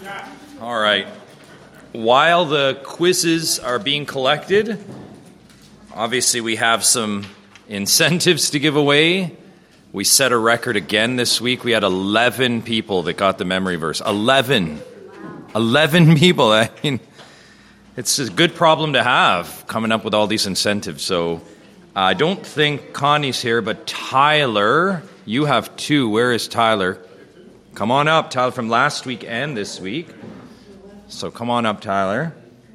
All right. While the quizzes are being collected, obviously we have some incentives to give away. We set a record again this week. We had 11 people that got the memory verse. 11 people. I mean, it's a good problem to have, coming up with all these incentives. So I don't think Connie's here, but Tyler, you have 2. Where is Tyler? Come on up, Tyler, from last week and this week. So come on up, Tyler.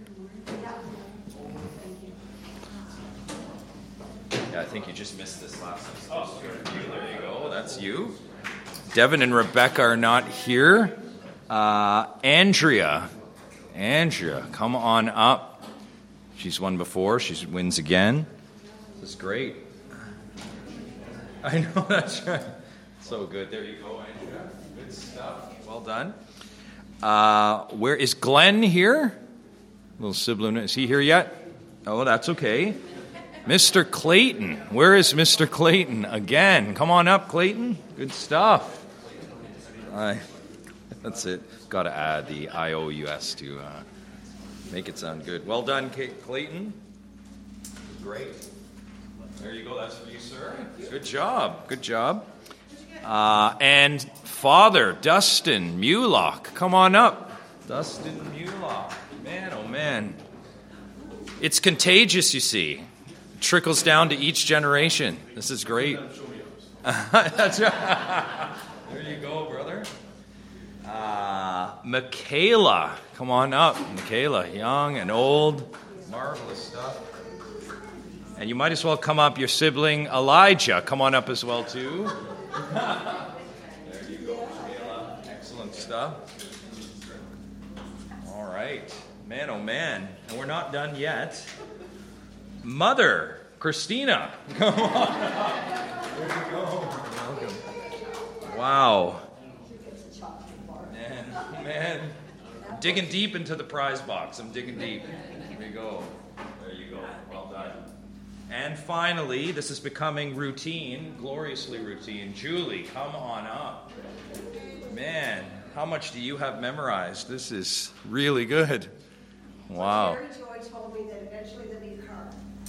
Yeah, I think you just missed this last time. Oh, there you go. That's you. Devin and Rebecca are not here. Andrea, come on up. She's won before. She wins again. This is great. I know, that's right. So good. There you go, Andrea. Good stuff. Well done. Where is Glenn here? Little sibling. Is he here yet? Oh, that's okay. Mr. Clayton. Where is Mr. Clayton? Again. Come on up, Clayton. Good stuff. That's it. Got to add the IOUS to make it sound good. Well done, Clayton. Great. There you go. That's for you, sir. Good job. Good job. And Father Dustin Mulock. Come on up. Dustin Mulock. Man, oh man. It's contagious, you see. It trickles down to each generation. This is great. That's right. There you go, brother. Michaela. Come on up. Michaela, young and old. Marvelous stuff. And you might as well come up, your sibling Elijah. Come on up as well, too. There you go, Michaela. Excellent stuff. All right. Man, oh man. And we're not done yet. Mother, Christina. Come on up. There you go. Welcome. Wow. Man. I'm digging deep into the prize box. I'm digging deep. There you go. There you go. Well done. And finally, this is becoming routine, gloriously routine. Julie, come on up. Man, how much do you have memorized? This is really good. Wow. Mary Joy told me that eventually they'll be her.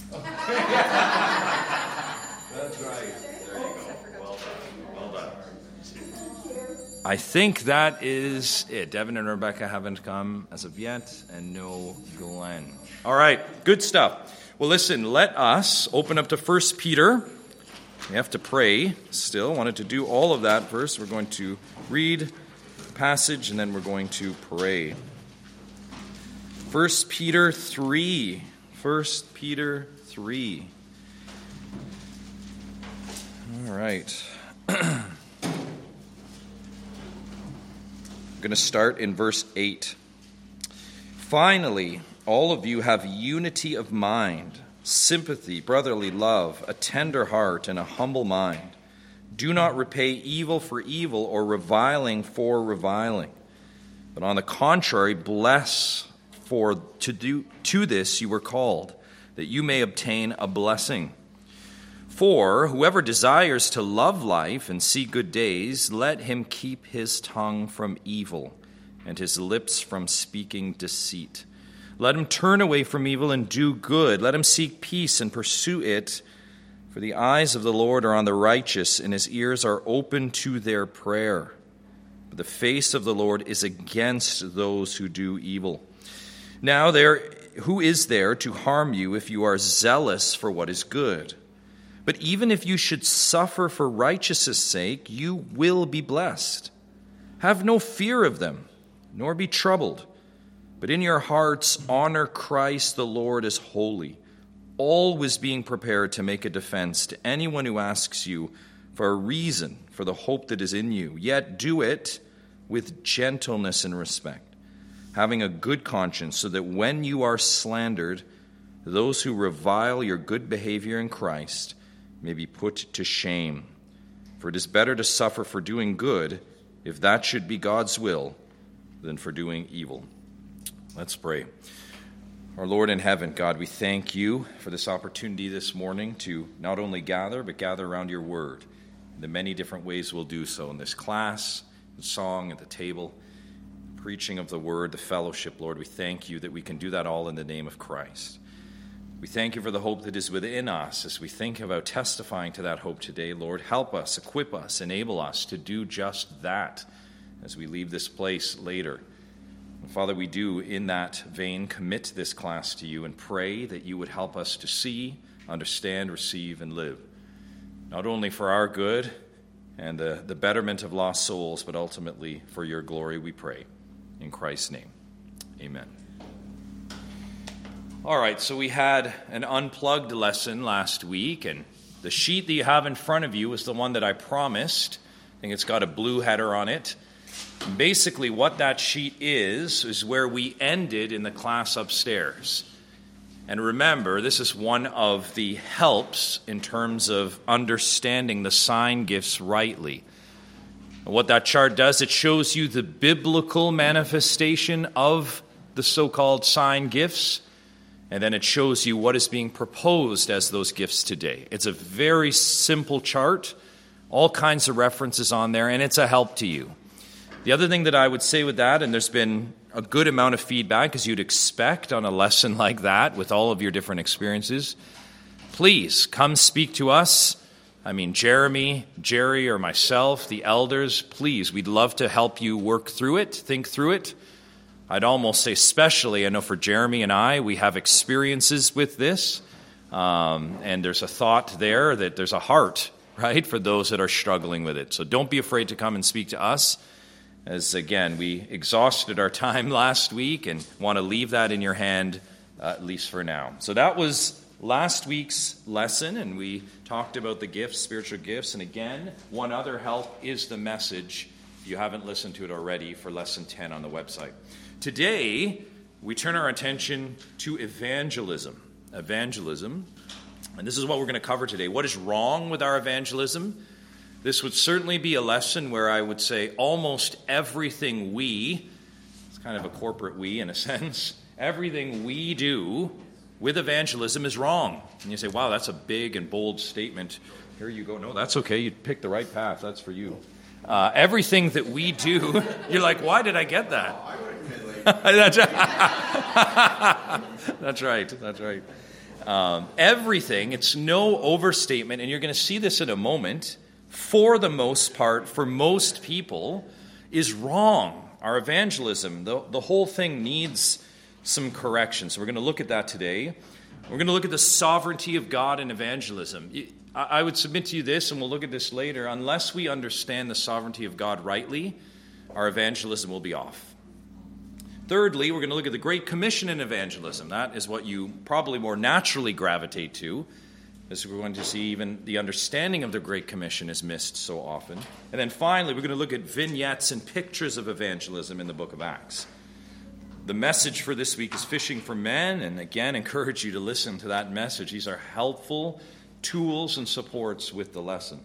That's right. There you go. Well done. Well done. I think that is it. Devin and Rebecca haven't come as of yet, and no Glenn. All right, good stuff. Well, listen, let us open up to 1 Peter. We have to pray still. Wanted to do all of that first. We're going to read the passage, and then we're going to pray. 1 Peter 3. 1 Peter 3. All right. I'm going to start in verse 8. Finally, all of you have unity of mind, sympathy, brotherly love, a tender heart, and a humble mind. Do not repay evil for evil or reviling for reviling, but on the contrary, bless, for to this you were called, that you may obtain a blessing. For whoever desires to love life and see good days, let him keep his tongue from evil and his lips from speaking deceit. Let him turn away from evil and do good. Let him seek peace and pursue it. For the eyes of the Lord are on the righteous, and his ears are open to their prayer. But the face of the Lord is against those who do evil. Now who is there to harm you if you are zealous for what is good? But even if you should suffer for righteousness' sake, you will be blessed. Have no fear of them, nor be troubled. But in your hearts honor Christ the Lord as holy, always being prepared to make a defense to anyone who asks you for a reason for the hope that is in you. Yet do it with gentleness and respect, having a good conscience, so that when you are slandered, those who revile your good behavior in Christ may be put to shame. For it is better to suffer for doing good, if that should be God's will, than for doing evil. Let's pray. Our Lord in heaven, God, we thank you for this opportunity this morning to not only gather, but gather around your word. In the many different ways we'll do so in this class, the song, at the table. preaching of the word, the fellowship, Lord, we thank you that we can do that all in the name of Christ. We thank you for the hope that is within us as we think about testifying to that hope today. Lord, help us, equip us, enable us to do just that as we leave this place later. And Father, we do in that vein commit this class to you and pray that you would help us to see, understand, receive, and live, not only for our good and the betterment of lost souls, but ultimately for your glory, we pray. In Christ's name, amen. All right, so we had an unplugged lesson last week, and the sheet that you have in front of you is the one that I promised. I think it's got a blue header on it. And basically, what that sheet is where we ended in the class upstairs. And remember, this is one of the helps in terms of understanding the sign gifts rightly. And what that chart does, it shows you the biblical manifestation of the so-called sign gifts. And then it shows you what is being proposed as those gifts today. It's a very simple chart, all kinds of references on there, and it's a help to you. The other thing that I would say with that, and there's been a good amount of feedback, as you'd expect on a lesson like that with all of your different experiences, please come speak to us. I mean, Jeremy, Jerry, or myself, the elders, please, we'd love to help you work through it, think through it. I'd almost say especially, I know for Jeremy and I, we have experiences with this, and there's a thought there that there's a heart, right, for those that are struggling with it. So don't be afraid to come and speak to us, as, again, we exhausted our time last week and want to leave that in your hand, at least for now. So that was last week's lesson, and we talked about the gifts, spiritual gifts, and again, one other help is the message, if you haven't listened to it already, for Lesson 10 on the website. Today, we turn our attention to evangelism. Evangelism. And this is what we're going to cover today. What is wrong with our evangelism? This would certainly be a lesson where I would say almost everything it's kind of a corporate we in a sense, everything we do with evangelism is wrong. And you say, wow, that's a big and bold statement. Here you go. No, that's okay. You picked the right path. That's for you. Everything that we do, you're like, why did I get that? That's right. Everything, it's no overstatement, and you're going to see this in a moment, for the most part, for most people, is wrong. Our evangelism, the whole thing needs some correction. So we're going to look at that today. We're going to look at the sovereignty of God in evangelism. I would submit to you this, and we'll look at this later. Unless we understand the sovereignty of God rightly, our evangelism will be off. Thirdly, we're going to look at the Great Commission in evangelism. That is what you probably more naturally gravitate to, as we're going to see even the understanding of the Great Commission is missed so often. And then finally, we're going to look at vignettes and pictures of evangelism in the book of Acts. The message for this week is Fishing for Men, and again, encourage you to listen to that message. These are helpful tools and supports with the lesson.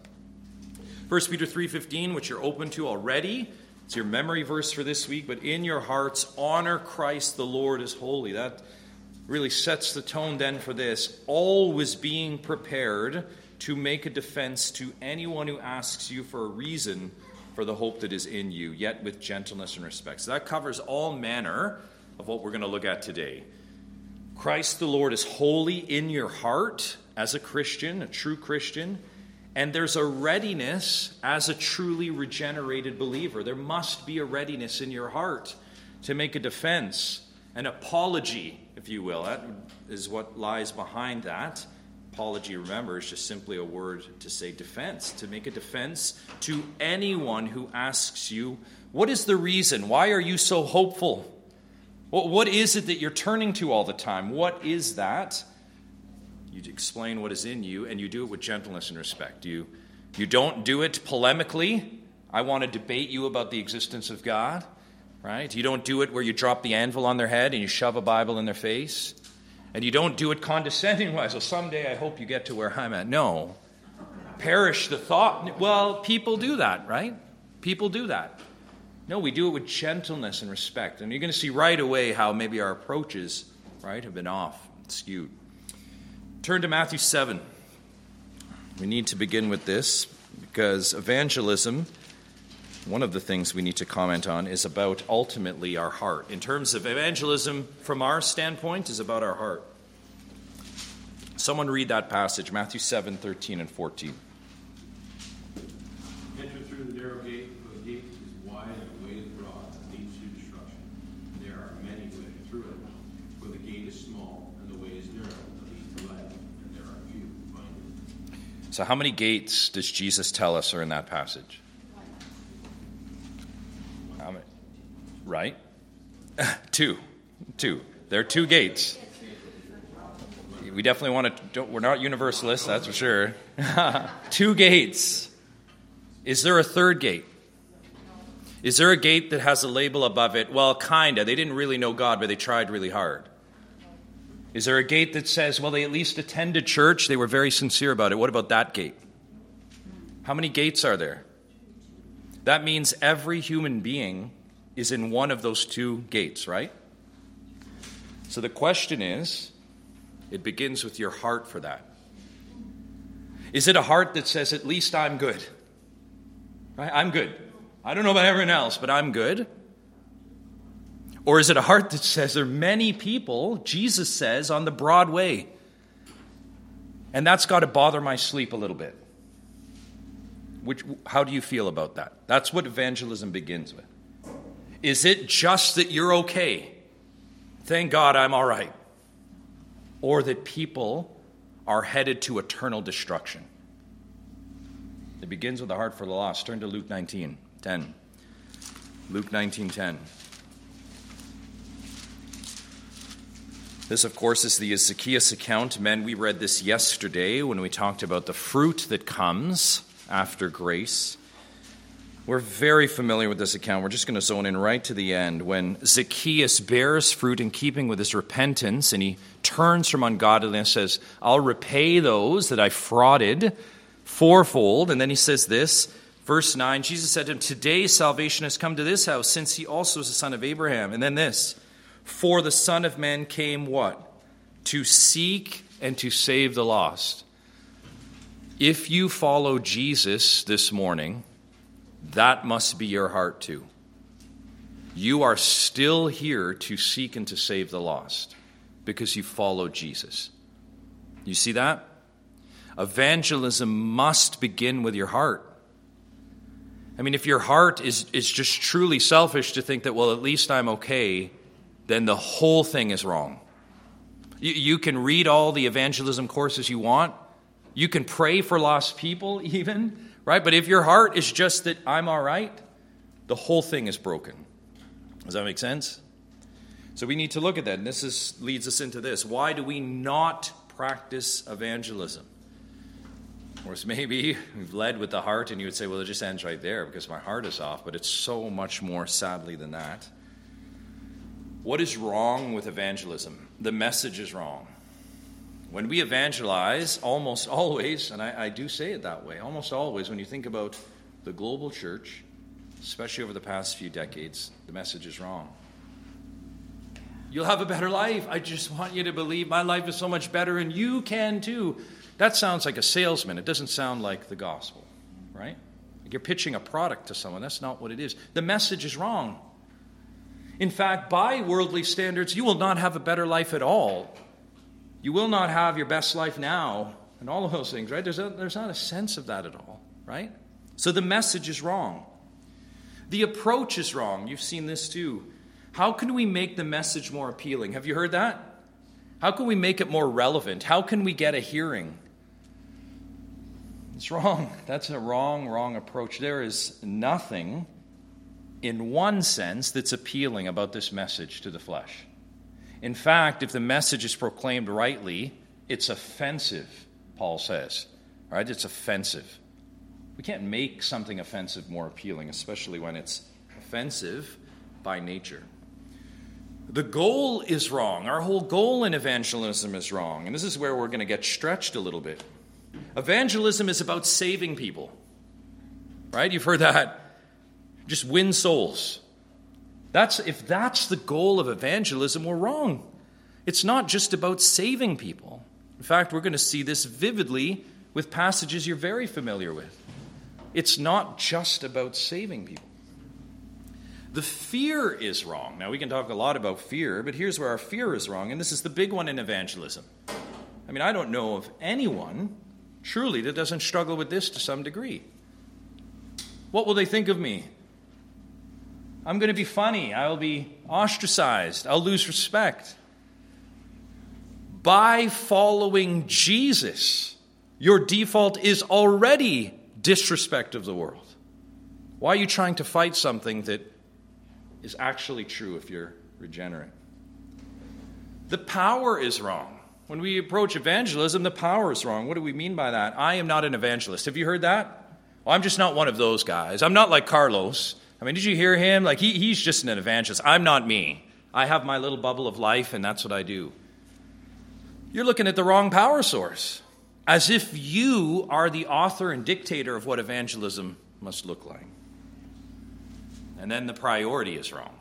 1 Peter 3:15, which you're open to already. It's your memory verse for this week. But in your hearts, honor Christ the Lord as holy. That really sets the tone then for this. Always being prepared to make a defense to anyone who asks you for a reason for the hope that is in you, yet with gentleness and respect. So that covers all manner of what we're going to look at today. Christ the Lord is holy in your heart as a Christian, a true Christian. And there's a readiness as a truly regenerated believer. There must be a readiness in your heart to make a defense, an apology, if you will. That is what lies behind that. Apology, remember, is just simply a word to say defense, to make a defense to anyone who asks you, what is the reason? Why are you so hopeful? What is it that you're turning to all the time? What is that? You explain what is in you, and you do it with gentleness and respect. You don't do it polemically. I want to debate you about the existence of God, right? You don't do it where you drop the anvil on their head and you shove a Bible in their face. And you don't do it condescending-wise. Well, someday I hope you get to where I'm at. No. Perish the thought. Well, people do that, right? People do that. No, we do it with gentleness and respect. And you're going to see right away how maybe our approaches, right, have been off, skewed. Turn to Matthew 7. We need to begin with this because evangelism, one of the things we need to comment on is about ultimately our heart. In terms of evangelism, from our standpoint, is about our heart. Someone read that passage, Matthew 7:13 and 14. Enter through the narrow gate, for the gate is wide and the way is broad, and leads to destruction. There are many who enter through it, for the gate is small and the way is narrow that leads to life, and there are few who find it. So how many gates does Jesus tell us are in that passage? How many? Right? Two. There are two gates. We definitely want to, we're not universalists, that's for sure. Two gates. Is there a third gate? Is there a gate that has a label above it? Well, kinda. They didn't really know God, but they tried really hard. Is there a gate that says, well, they at least attended church, they were very sincere about it? What about that gate? How many gates are there? That means every human being is in one of those two gates, right? So the question is, it begins with your heart for that. Is it a heart that says, at least I'm good? Right? I'm good. I don't know about everyone else, but I'm good. Or is it a heart that says, there are many people, Jesus says, on the broad way, and that's got to bother my sleep a little bit? How do you feel about that? That's what evangelism begins with. Is it just that you're okay? Thank God I'm all right. Or that people are headed to eternal destruction? It begins with the heart for the lost. Turn to Luke 19:10. Luke 19:10. This, of course, is the Zacchaeus account. Men, we read this yesterday when we talked about the fruit that comes after grace. We're very familiar with this account. We're just going to zone in right to the end when Zacchaeus bears fruit in keeping with his repentance, and he turns from ungodliness, says, I'll repay those that I frauded fourfold. And then he says this, verse 9, Jesus said to him, today salvation has come to this house, since he also is a son of Abraham. And then this, for the Son of Man came what? To seek and to save the lost. If you follow Jesus this morning, that must be your heart too. You are still here to seek and to save the lost because you follow Jesus. You see that? Evangelism must begin with your heart. I mean, if your heart is just truly selfish to think that, well, at least I'm okay, then the whole thing is wrong. You can read all the evangelism courses you want. You can pray for lost people even. Right? But if your heart is just that I'm all right, the whole thing is broken. Does that make sense? So we need to look at that. And this leads us into this. Why do we not practice evangelism? Of course, maybe we've led with the heart and you would say, well, it just ends right there because my heart is off. But it's so much more, sadly, than that. What is wrong with evangelism? The message is wrong. When we evangelize, almost always, and I do say it that way, almost always, when you think about the global church, especially over the past few decades, the message is wrong. You'll have a better life. I just want you to believe my life is so much better and you can too. That sounds like a salesman. It doesn't sound like the gospel, right? Like you're pitching a product to someone. That's not what it is. The message is wrong. In fact, by worldly standards, you will not have a better life at all. You will not have your best life now and all of those things, right? There's not a sense of that at all, right? So the message is wrong. The approach is wrong. You've seen this too. How can we make the message more appealing? Have you heard that? How can we make it more relevant? How can we get a hearing? It's wrong. That's a wrong approach. There is nothing, in one sense, that's appealing about this message to the flesh. In fact, if the message is proclaimed rightly, it's offensive, Paul says. Right? It's offensive. We can't make something offensive more appealing, especially when it's offensive by nature. The goal is wrong. Our whole goal in evangelism is wrong. And this is where we're going to get stretched a little bit. Evangelism is about saving people. Right? You've heard that. Just win souls. If that's the goal of evangelism, we're wrong. It's not just about saving people. In fact, we're going to see this vividly with passages you're very familiar with. It's not just about saving people. The fear is wrong. Now, we can talk a lot about fear, but here's where our fear is wrong, and this is the big one in evangelism. I mean, I don't know of anyone, truly, that doesn't struggle with this to some degree. What will they think of me? I'm going to be funny. I'll be ostracized. I'll lose respect. By following Jesus, your default is already disrespect of the world. Why are you trying to fight something that is actually true if you're regenerate? The power is wrong. When we approach evangelism, the power is wrong. What do we mean by that? I am not an evangelist. Have you heard that? Well, I'm just not one of those guys. I'm not like Carlos. I mean, did you hear him? Like, he's just an evangelist. I'm not me. I have my little bubble of life, and that's what I do. You're looking at the wrong power source, as if you are the author and dictator of what evangelism must look like. And then the priority is wrong.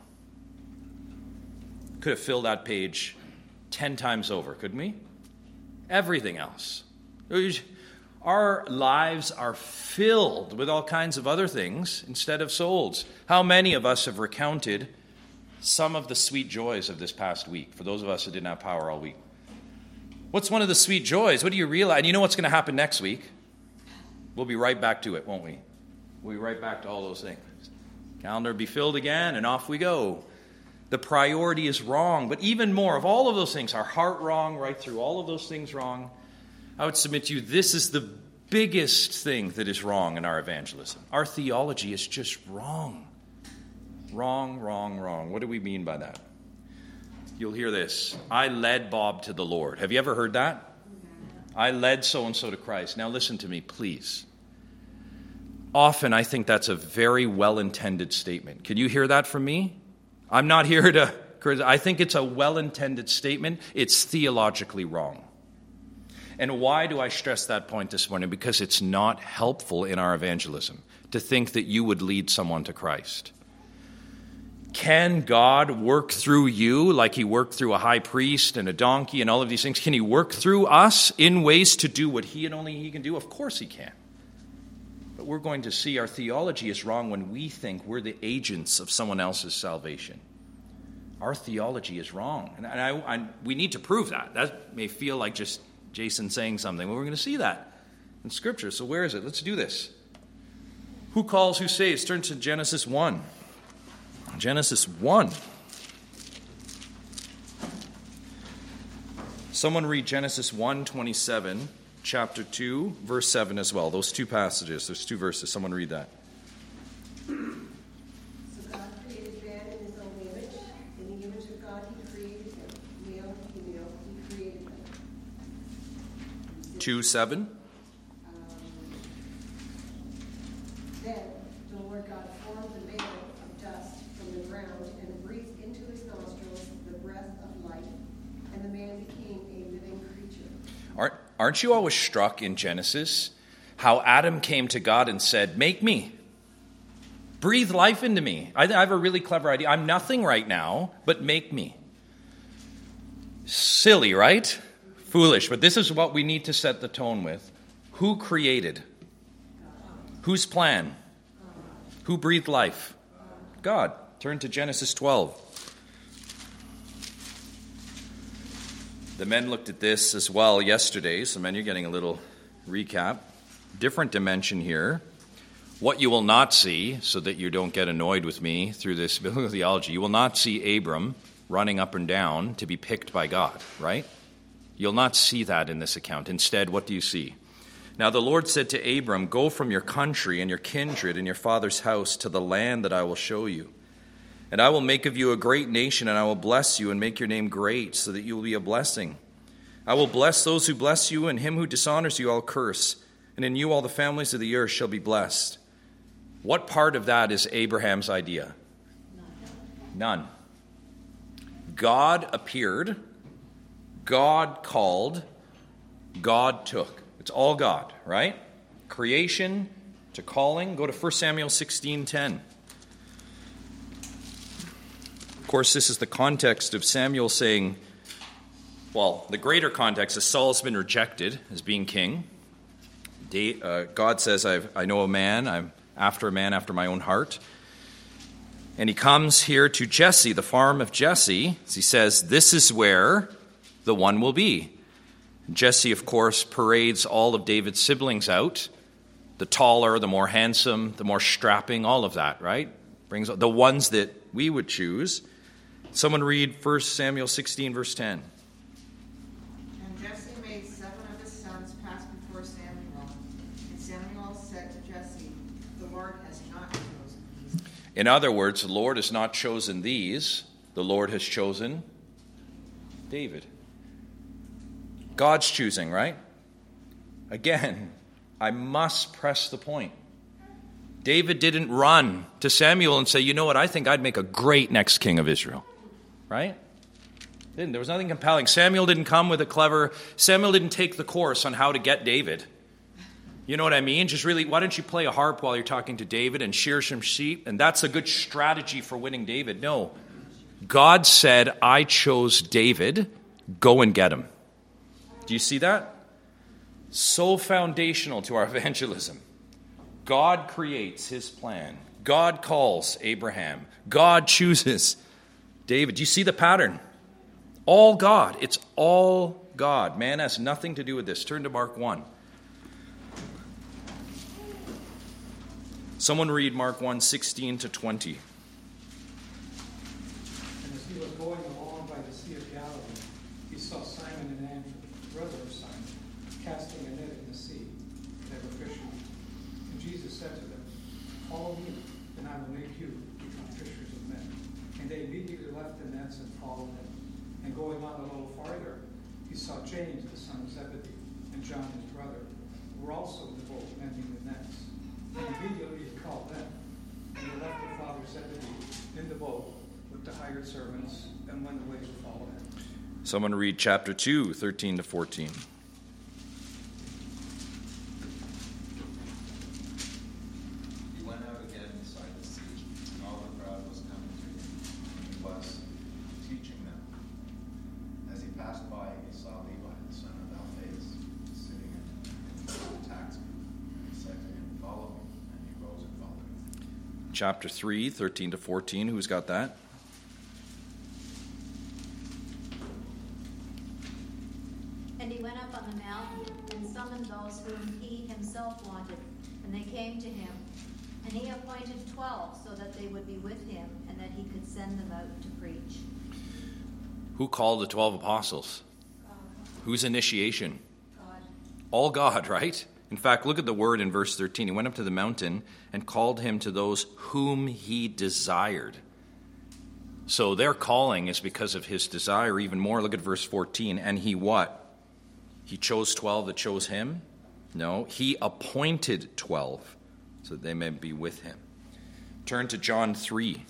Could have filled that page 10 times over, couldn't we? Everything else. Our lives are filled with all kinds of other things instead of souls. How many of us have recounted some of the sweet joys of this past week, for those of us who didn't have power all week? What's one of the sweet joys? What do you realize? And you know what's going to happen next week? We'll be right back to it, won't we? We'll be right back to all those things. Calendar will be filled again, and off we go. The priority is wrong. But even more, of all of those things, our heart wrong, right through all of those things wrong, I would submit to you, this is the biggest thing that is wrong in our evangelism. Our theology is just wrong. Wrong, wrong, wrong. What do we mean by that? You'll hear this. I led Bob to the Lord. Have you ever heard that? I led so-and-so to Christ. Now listen to me, please. Often I think that's a very well-intended statement. Can you hear that from me? I'm not here to... I think it's a well-intended statement. It's theologically wrong. And why do I stress that point this morning? Because it's not helpful in our evangelism to think that you would lead someone to Christ. Can God work through you like he worked through a high priest and a donkey and all of these things? Can he work through us in ways to do what he and only he can do? Of course he can. But we're going to see our theology is wrong when we think we're the agents of someone else's salvation. Our theology is wrong. And we need to prove that. That may feel like just Jason saying something. Well, we're going to see that in Scripture. So where is it? Let's do this. Who calls, who saves? Turn to Genesis 1. Genesis 1. Someone read Genesis 1:27, chapter 2, verse 7 as well. Those two passages. There's two verses. Someone read that. So God created man in his own image. In the image of God he created him. Male and female he created them. 2:7. Then the Lord God formed the man of dust from the ground and breathed into his nostrils the breath of life, and the man became a living creature. Aren't you always struck in Genesis how Adam came to God and said, "Make me. Breathe life into me. I have a really clever idea. I'm nothing right now, but make me." Silly, right? Foolish. But this is what we need to set the tone with. Who created? Whose plan? Who breathed life? God. Turn to Genesis 12. The men looked at this as well yesterday. So, men, you're getting a little recap. Different dimension here. What you will not see, so that you don't get annoyed with me through this biblical theology, you will not see Abram running up and down to be picked by God, right? You'll not see that in this account. Instead, what do you see? Now the Lord said to Abram, "Go from your country and your kindred and your father's house to the land that I will show you. And I will make of you a great nation, and I will bless you and make your name great, so that you will be a blessing. I will bless those who bless you, and him who dishonors you I'll curse. And in you all the families of the earth shall be blessed." What part of that is Abraham's idea? None. God appeared, God called, God took. It's all God, right? Creation to calling. Go to 1 Samuel 16:10. Of course, this is the context of Samuel saying, well, the greater context is Saul's been rejected as being king. God says, I know a man, I'm after a man after my own heart. And he comes here to Jesse, the farm of Jesse. He says, this is where the one will be. Jesse, of course, parades all of David's siblings out. The taller, the more handsome, the more strapping, all of that, right? Brings the ones that we would choose. Someone read 1 Samuel 16, verse 10. And Jesse made 7 of his sons pass before Samuel. And Samuel said to Jesse, the Lord has not chosen these. In other words, the Lord has not chosen these. The Lord has chosen David. God's choosing, right? Again, I must press the point. David didn't run to Samuel and say, you know what, I think I'd make a great next king of Israel. Right? There was nothing compelling. Samuel didn't take the course on how to get David. You know what I mean? Just really, why don't you play a harp while you're talking to David and shear some sheep? And that's a good strategy for winning David. No. God said, I chose David. Go and get him. Do you see that? So foundational to our evangelism. God creates his plan. God calls Abraham. God chooses David. Do you see the pattern? All God. It's all God. Man has nothing to do with this. Turn to Mark 1. Someone read Mark 1, 16 to 20. And as he was going along by the Sea of Galilee, he saw Simon and Andrew, brother of Simon, casting a net in the sea. They were fishing. And Jesus said to them, follow me, and I will make you become fishers of men. And they immediately left the nets and followed him. And going on a little farther, he saw James, the son of Zebedee, and John, his brother, who were also in the boat mending the nets. And immediately he called them. And they left their father Zebedee in the boat with the hired servants and went away to follow him. Someone read chapter 2, 13 to 14. He went out again beside the sea, and all the crowd was coming to him, and he was teaching them. As he passed by, he saw Levi, the son of Alphaeus, sitting in the tax booth. And he said to him, follow me, and he rose and followed him. Chapter 3, 13 to 14. Who's got that? And he went up on the mountain and summoned those whom he himself wanted, and they came to him. And he appointed 12 so that they would be with him, and that he could send them out to preach. Who called the 12 apostles? Whose initiation? God. All God, right? In fact, look at the word in verse 13. He went up to the mountain and called him to those whom he desired. So their calling is because of his desire even more. Look at verse 14. And he what? He chose 12 that chose him? No, he appointed 12 so that they may be with him. Turn to John 3.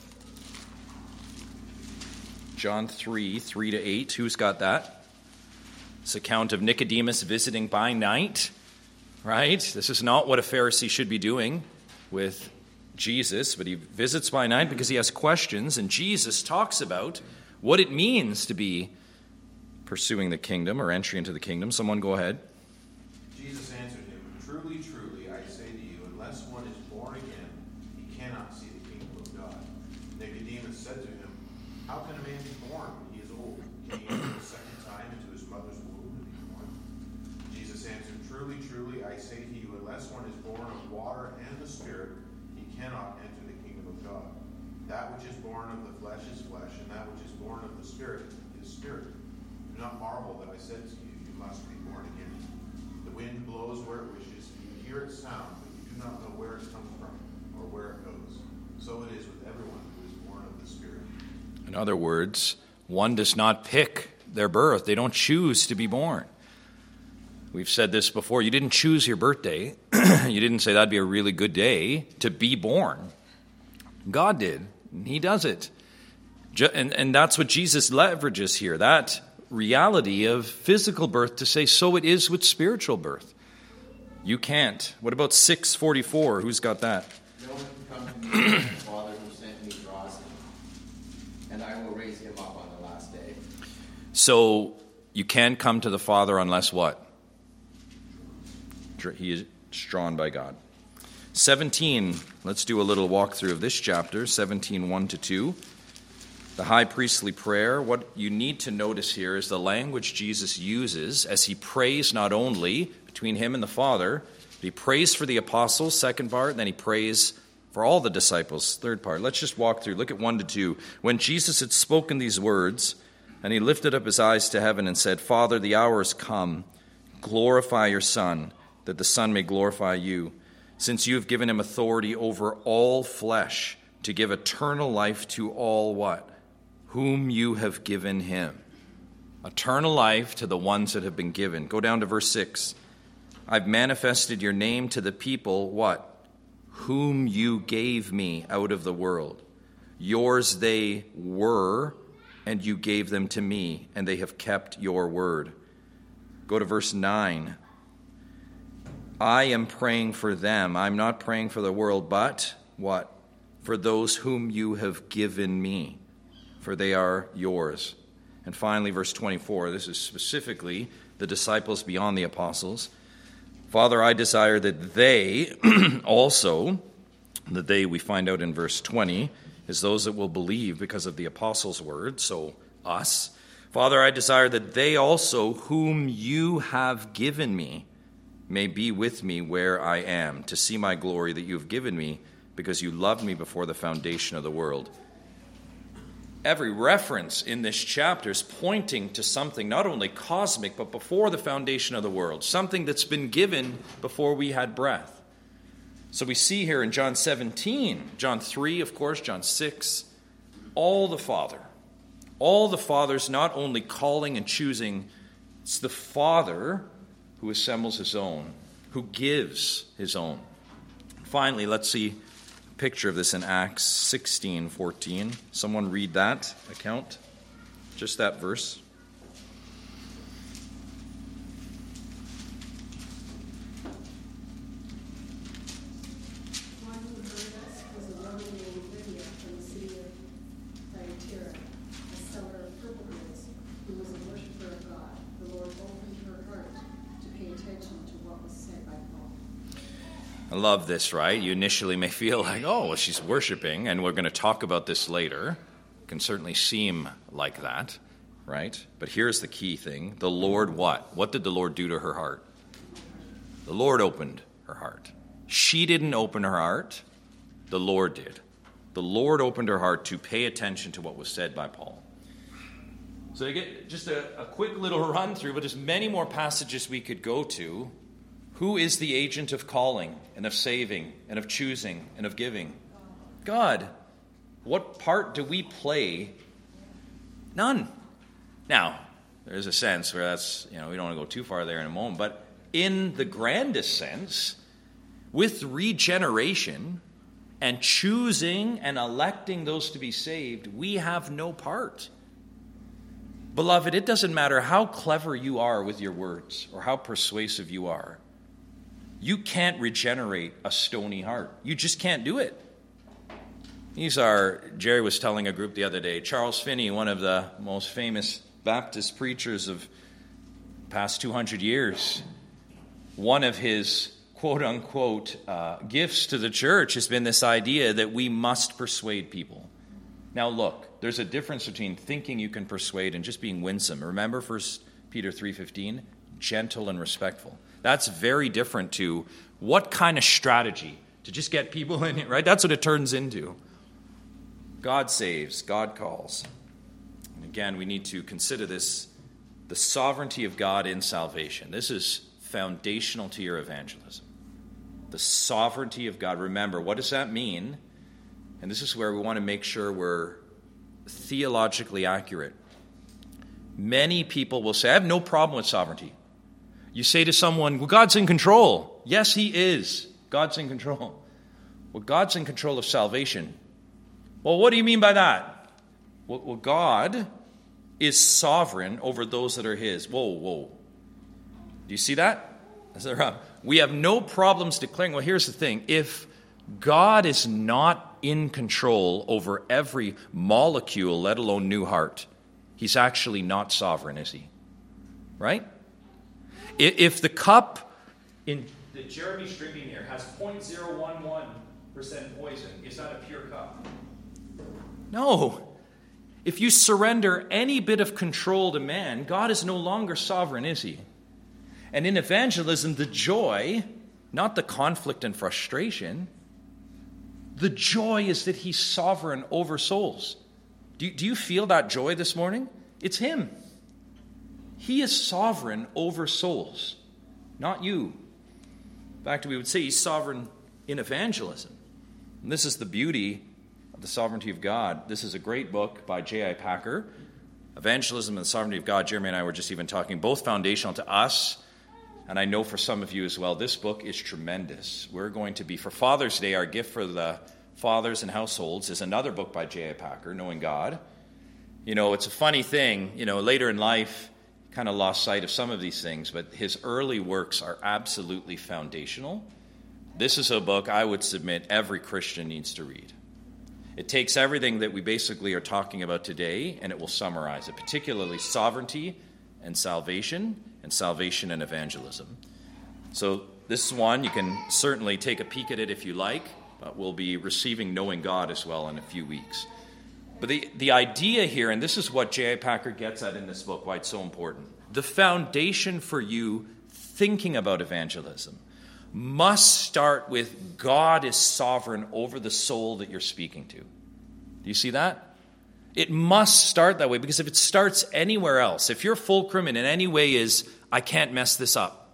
John 3, 3 to 8. Who's got that? This account of Nicodemus visiting by night. Right? This is not what a Pharisee should be doing with Jesus, but he visits by night because he has questions, and Jesus talks about what it means to be pursuing the kingdom or entry into the kingdom. Someone go ahead. Jesus answered him, truly, truly, I say to you, unless one is born again, he cannot see the kingdom of God. Nicodemus said to him, how can a man be born when he is old? Can he enter a second time into his mother's womb and be born? Jesus answered, truly, truly, I say to you, unless one is born of water and the Spirit, he cannot enter the kingdom of God. That which is born of the flesh is flesh, and that which is born of the Spirit is spirit. Do not marvel that I said to you, you must be born again. The wind blows where it wishes, and you hear its sound, but you do not know where it comes from or where it goes. So it is with everyone who is born of the Spirit. In other words, one does not pick their birth. They don't choose to be born. We've said this before. You didn't choose your birthday. You didn't say that'd be a really good day to be born. God did. He does it. And that's what Jesus leverages here, that reality of physical birth, to say so it is with spiritual birth. You can't. What about 6:44? Who's got that? No one can come to me unless the Father who sent me draws him, and I will raise him up on the last day. So you can't come to the Father unless what? He is drawn by God. 17, let's do a little walkthrough of this chapter, 17, 1-2. The high priestly prayer. What you need to notice here is the language Jesus uses as he prays not only between him and the Father, but he prays for the apostles, second part, and then he prays for all the disciples, third part. Let's just walk through. Look at 1-2. When Jesus had spoken these words, and he lifted up his eyes to heaven and said, Father, the hour has come. Glorify your Son, that the Son may glorify you, since you have given him authority over all flesh to give eternal life to all what? Whom you have given him. Eternal life to the ones that have been given. Go down to verse 6. I've manifested your name to the people, what? Whom you gave me out of the world. Yours they were, and you gave them to me, and they have kept your word. Go to verse 9. I am praying for them. I'm not praying for the world, but what? For those whom you have given me, for they are yours. And finally, verse 24. This is specifically the disciples beyond the apostles. Father, I desire that they also, the they we find out in verse 20, is those that will believe because of the apostles' word, so us. Father, I desire that they also, whom you have given me, may be with me where I am, to see my glory that you have given me, because you loved me before the foundation of the world. Every reference in this chapter is pointing to something not only cosmic, but before the foundation of the world, something that's been given before we had breath. So we see here in John 17, John 3, of course, John 6, all the Father's not only calling and choosing, it's the Father who assembles his own, who gives his own. Finally, let's see a picture of this in Acts 16:14. Someone read that account, just that verse. One who heard us was a woman named Lydia from the city of Thyatira, a seller of purple goods, who was a worshiper of God. The Lord opened her heart to pay attention to what was said by Paul. I love this, right? You initially may feel like, oh, well, she's worshiping, and we're going to talk about this later. It can certainly seem like that, right? But here's the key thing. The Lord what? What did the Lord do to her heart? The Lord opened her heart. She didn't open her heart. The Lord did. The Lord opened her heart to pay attention to what was said by Paul. So to get just a quick little run through, but there's many more passages we could go to. Who is the agent of calling and of saving and of choosing and of giving? God. What part do we play? None. Now, there's a sense where that's, we don't want to go too far there in a moment, but in the grandest sense, with regeneration and choosing and electing those to be saved, we have no part. Beloved, it doesn't matter how clever you are with your words or how persuasive you are. You can't regenerate a stony heart. You just can't do it. Jerry was telling a group the other day, Charles Finney, one of the most famous Baptist preachers of the past 200 years, one of his quote-unquote gifts to the church has been this idea that we must persuade people. Now look, there's a difference between thinking you can persuade and just being winsome. Remember 1 Peter 3:15? Gentle and respectful. That's very different to what kind of strategy to just get people in it, right? That's what it turns into. God saves, God calls. And again, we need to consider this, the sovereignty of God in salvation. This is foundational to your evangelism. The sovereignty of God. Remember, what does that mean? And this is where we want to make sure we're theologically accurate. Many people will say, I have no problem with sovereignty. You say to someone, well, God's in control. Yes, he is. God's in control. Well, God's in control of salvation. Well, what do you mean by that? Well, God is sovereign over those that are his. Whoa. Do you see that? We have no problems declaring. Well, here's the thing. If God is not in control over every molecule, let alone new heart, he's actually not sovereign, is he? Right? If the cup in that Jeremy's drinking here has 0.011% poison, is that a pure cup? No. If you surrender any bit of control to man, God is no longer sovereign, is he? And in evangelism, the joy, not the conflict and frustration, the joy is that he's sovereign over souls. Do you feel that joy this morning? It's him. He is sovereign over souls, not you. In fact, we would say he's sovereign in evangelism. And this is the beauty of the sovereignty of God. This is a great book by J.I. Packer, Evangelism and the Sovereignty of God. Jeremy and I were just even talking, both foundational to us, and I know for some of you as well. This book is tremendous. We're going to be, for Father's Day, our gift for the fathers and households is another book by J.I. Packer, Knowing God. You know, it's a funny thing, later in life, kind of lost sight of some of these things, but his early works are absolutely foundational. This is a book I would submit every Christian needs to read. It takes everything that we basically are talking about today, and it will summarize it, particularly sovereignty and salvation and evangelism. So this is one, you can certainly take a peek at it if you like, but we'll be receiving Knowing God as well in a few weeks. But the idea here, and this is what J.I. Packer gets at in this book, why it's so important. The foundation for you thinking about evangelism must start with God is sovereign over the soul that you're speaking to. Do you see that? It must start that way, because if it starts anywhere else, if your fulcrum in any way is, I can't mess this up.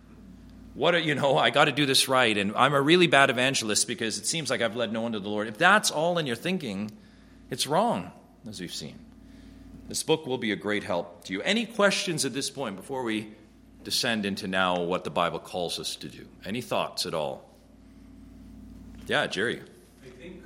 I got to do this right, and I'm a really bad evangelist because it seems like I've led no one to the Lord. If that's all in your thinking, it's wrong, as we've seen. This book will be a great help to you. Any questions at this point before we descend into now what the Bible calls us to do? Any thoughts at all? Yeah, Jerry. I think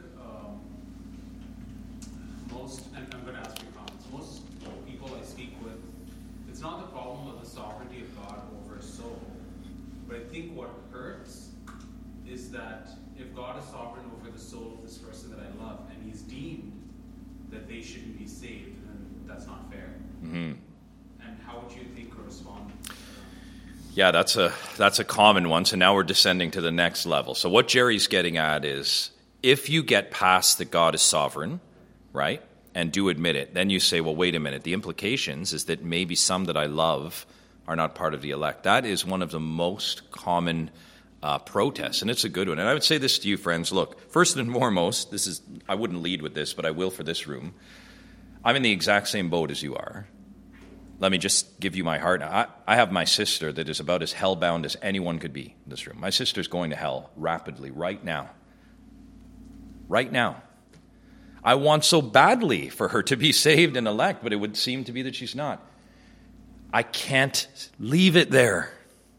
and I'm going to ask your comments, most people I speak with, it's not the problem of the sovereignty of God over a soul, but I think what hurts is that if God is sovereign over the soul of this person that I love, and he's deemed that they shouldn't be saved, then that's not fair. Mm-hmm. And how would you think or respond? Yeah, that's a common one. So now we're descending to the next level. So what Jerry's getting at is, if you get past that God is sovereign, right, and do admit it, then you say, well, wait a minute. The implications is that maybe some that I love are not part of the elect. That is one of the most common protests, and it's a good one. And I would say this to you, friends. Look, first and foremost, I wouldn't lead with this, but I will for this room. I'm in the exact same boat as you are. Let me just give you my heart. I have my sister that is about as hellbound as anyone could be in this room. My sister's going to hell rapidly right now. Right now. I want so badly for her to be saved and elect, but it would seem to be that she's not. I can't leave it there.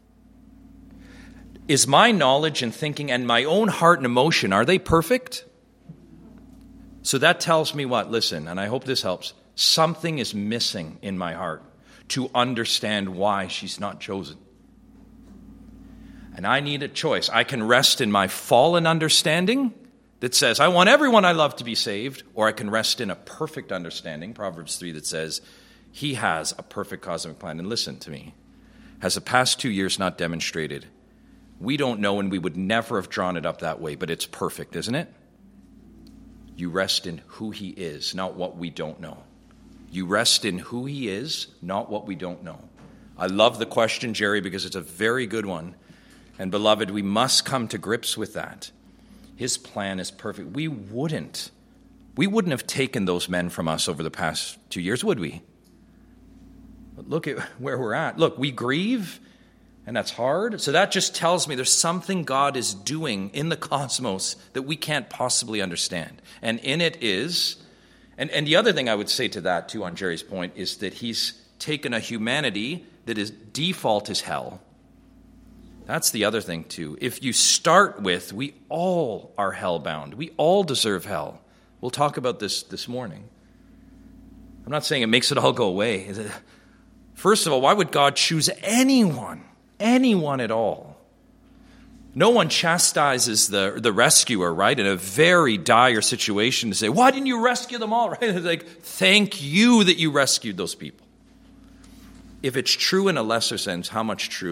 Is my knowledge and thinking and my own heart and emotion, are they perfect? So that tells me what? Listen, and I hope this helps. Something is missing in my heart to understand why she's not chosen. And I need a choice. I can rest in my fallen understanding that says, I want everyone I love to be saved, or I can rest in a perfect understanding, Proverbs 3, that says, he has a perfect cosmic plan. And listen to me. Has the past 2 years not demonstrated? We don't know, and we would never have drawn it up that way, but it's perfect, isn't it? You rest in who he is, not what we don't know. You rest in who he is, not what we don't know. I love the question, Jerry, because it's a very good one. And beloved, we must come to grips with that. His plan is perfect. We wouldn't have taken those men from us over the past 2 years, would we? But look at where we're at. Look, we grieve, and that's hard. So that just tells me there's something God is doing in the cosmos that we can't possibly understand. And in it is... And the other thing I would say to that, too, on Jerry's point, is that he's taken a humanity that his default is hell. That's the other thing, too. If you start with, we all are hellbound. We all deserve hell. We'll talk about this morning. I'm not saying it makes it all go away. First of all, why would God choose anyone at all? No one chastises the rescuer, right, in a very dire situation to say, why didn't you rescue them all, right? It's like, thank you that you rescued those people. If it's true in a lesser sense, how much true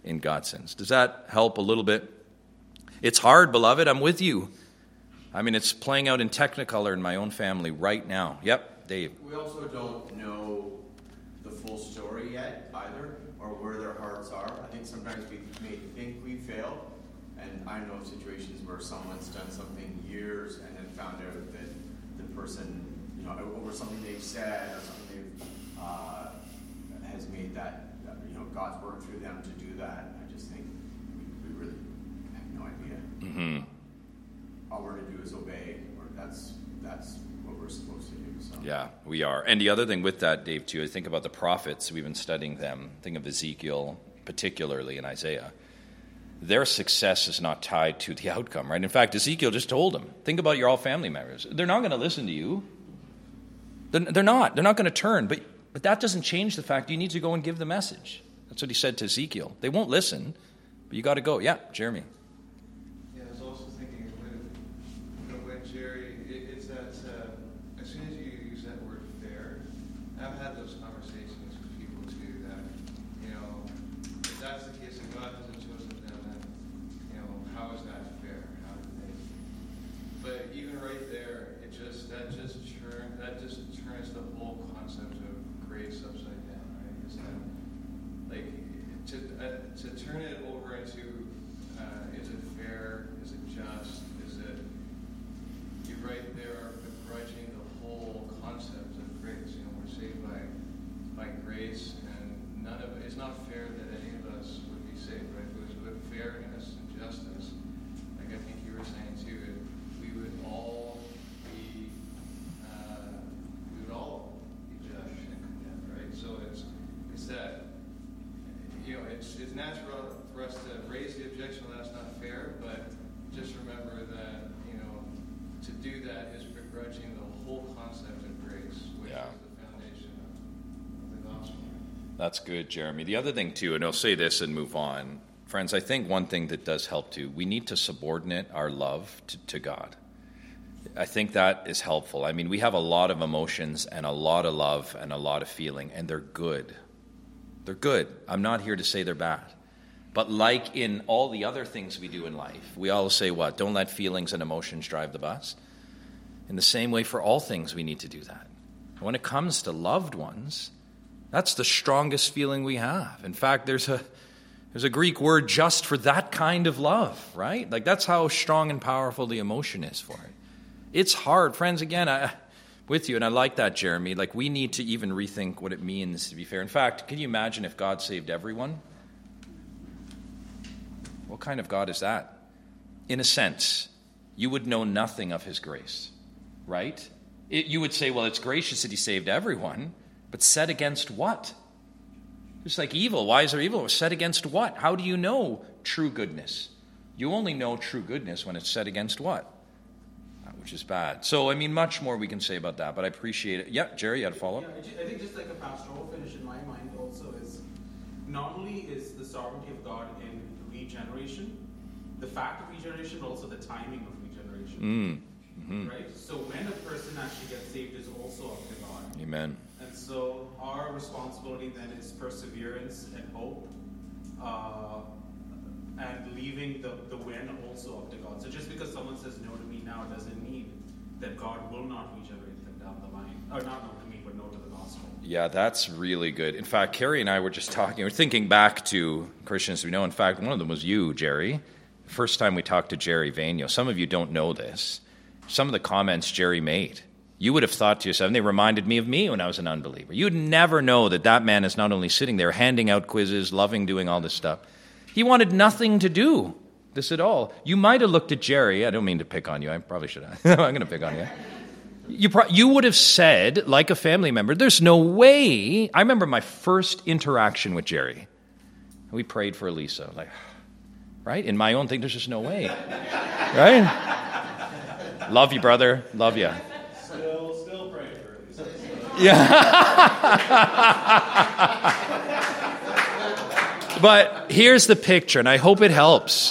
in God's sense. Does that help a little bit? It's hard, beloved. I'm with you. I mean, it's playing out in Technicolor in my own family right now. Yep, Dave. We also don't know the full story yet either, or where their hearts are. I think sometimes we may think we failed, and I know of situations where someone's done something years and then found out that the person, over something they've said or something they've has made that, God's worked through them to do that. I just think we really have no idea. Mm-hmm. All we're to do is obey, or that's what we're supposed to do. So. Yeah, we are. And the other thing with that, Dave, too, I think about the prophets. We've been studying them. Think of Ezekiel, particularly, and Isaiah. Their success is not tied to the outcome, right? In fact, Ezekiel just told them, think about your all family members. They're not going to listen to you. They're not. They're not going to turn. But that doesn't change the fact you need to go and give the message. That's what he said to Ezekiel. They won't listen, but you got to go. Yeah, Jeremy. Yeah, I was also thinking when Jerry, it's that as soon as you use that word fair, I've had those conversations with people too that, if that's the case and God hasn't chosen them, then, how is that fair? How did they? But even right there, that just turns the whole concept of grace upside down, right? Is that to turn it over into is it fair? Is it just? Is it? You right there are begrudging the whole concept of grace. We're saved by grace, and none of it. It's not fair that any of us would be saved, right? If it was with fairness and justice, like I think you were saying too, we would all be judged and condemned, right? So it's that. It's natural for us to raise the objection that that's not fair, but just remember that, to do that is begrudging the whole concept of grace, which is the foundation of the gospel. That's good, Jeremy. The other thing, too, and I'll say this and move on. Friends, I think one thing that does help, too, we need to subordinate our love to God. I think that is helpful. I mean, we have a lot of emotions and a lot of love and a lot of feeling, and they're good. They're good. I'm not here to say they're bad. But like in all the other things we do in life, we always say what? Don't let feelings and emotions drive the bus. In the same way, for all things, we need to do that. When it comes to loved ones, that's the strongest feeling we have. In fact, there's a Greek word just for that kind of love, right? Like that's how strong and powerful the emotion is for it. It's hard. Friends, again, with you, and I like that, Jeremy. Like, we need to even rethink what it means to be fair. In fact, can you imagine if God saved everyone? What kind of God is that? In a sense, you would know nothing of his grace, right? You would say, well, it's gracious that he saved everyone, but set against what? Just like evil. Why is there evil? Set against what? How do you know true goodness? You only know true goodness when it's set against what? Which is bad. So, I mean, much more we can say about that, but I appreciate it. Yeah, Jerry, you had a follow-up? Yeah, I think just like a pastoral finish in my mind also is, not only is the sovereignty of God in regeneration, the fact of regeneration, but also the timing of regeneration. Mm-hmm. Right? So when a person actually gets saved is also up to God. Amen. And so our responsibility then is perseverance and hope, and leaving the when also up to God. So just because someone says no to me now doesn't mean that God will not regenerate them down the line. Or not no to me, but no to the gospel. Yeah, that's really good. In fact, Carrie and I were just talking, we're thinking back to Christians we know. In fact, one of them was you, Jerry. The first time we talked to Jerry Vaino. Some of you don't know this. Some of the comments Jerry made, you would have thought to yourself, and they reminded me of me when I was an unbeliever. You'd never know that man is not only sitting there handing out quizzes, loving doing all this stuff. He wanted nothing to do this at all. You might have looked at Jerry. I don't mean to pick on you. I probably should have. I'm going to pick on you. You would have said, like a family member, there's no way. I remember my first interaction with Jerry. We prayed for Elisa. Like, right? In my own thing, there's just no way. Right? Love you, brother. Love you. Still praying for Elisa. Yeah. But here's the picture, and I hope it helps.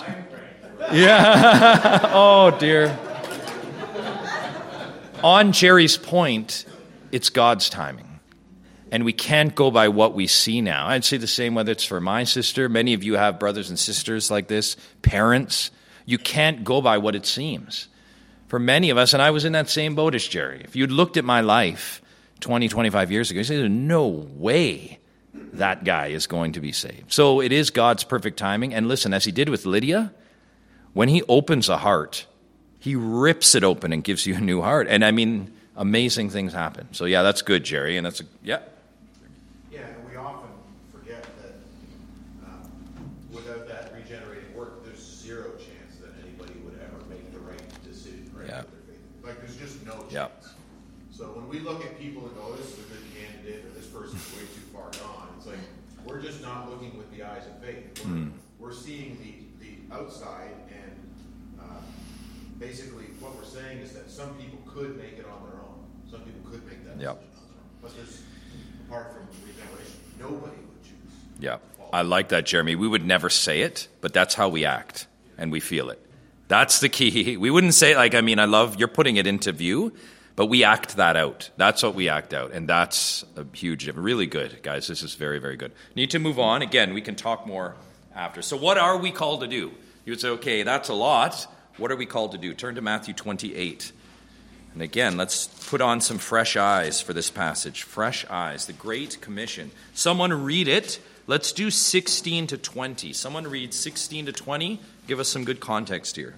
Yeah. Oh, dear. On Jerry's point, it's God's timing. And we can't go by what we see now. I'd say the same whether it's for my sister. Many of you have brothers and sisters like this, parents. You can't go by what it seems. For many of us, and I was in that same boat as Jerry, if you'd looked at my life 20, 25 years ago, you'd say, there's no way that guy is going to be saved. So it is God's perfect timing. And listen, as he did with Lydia, when he opens a heart, he rips it open and gives you a new heart. And I mean, amazing things happen. So yeah, that's good, Jerry. And that's Yeah, and we often forget that without that regenerating work, there's zero chance that anybody would ever make the right decision with their faith. Like, there's just no chance. Yeah. So when we look at people and go, this is a good candidate, or this person's way too far gone, it's like, we're just not looking with the eyes of faith. We're seeing the outside, and basically what we're saying is that some people could make it on their own. Some people could make that decision on their own. But there's, apart from regeneration, nobody would choose. Yeah, I like that, Jeremy. We would never say it, but that's how we act, and we feel it. That's the key. We wouldn't say, I love, you're putting it into view, but we act that out. That's what we act out, and that's a huge, really good, guys. This is very, very good. Need to move on. Again, we can talk more after. So what are we called to do? You would say, okay, that's a lot. What are we called to do? Turn to Matthew 28. And again, let's put on some fresh eyes for this passage. Fresh eyes, the Great Commission. Someone read it. Let's do 16 to 20. Someone read 16 to 20. Give us some good context here.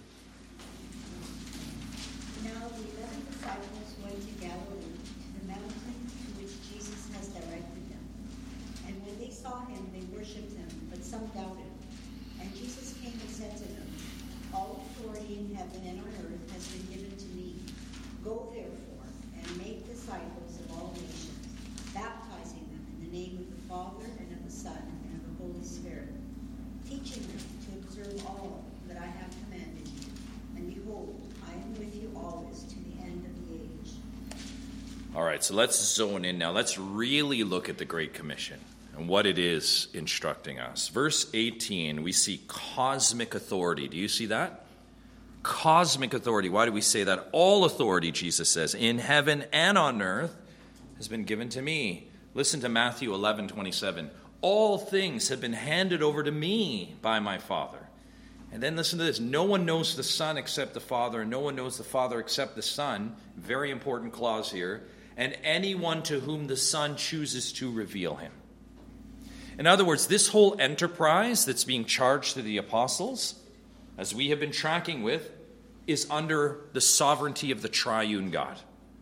Now the 11 disciples went to Galilee, to the mountain to which Jesus has directed them. And when they saw him, they worshipped him, but some doubted. And Jesus came and said to them, all authority in heaven and on earth has been given to me. Go therefore and make disciples of all nations, baptizing them in the name of the Father and of the Son and of the Holy Spirit, teaching them to observe all that I have commanded you. And behold, I am with you always to the end of the age. All right, so let's zone in now. Let's really look at the Great Commission and what it is instructing us. Verse 18, we see cosmic authority. Do you see that? Cosmic authority. Why do we say that? All authority, Jesus says, in heaven and on earth has been given to me. Listen to Matthew 11:27. All things have been handed over to me by my Father. And then listen to this. No one knows the Son except the Father, and no one knows the Father except the Son. Very important clause here. And anyone to whom the Son chooses to reveal him. In other words, this whole enterprise that's being charged to the apostles, as we have been tracking with, is under the sovereignty of the triune God.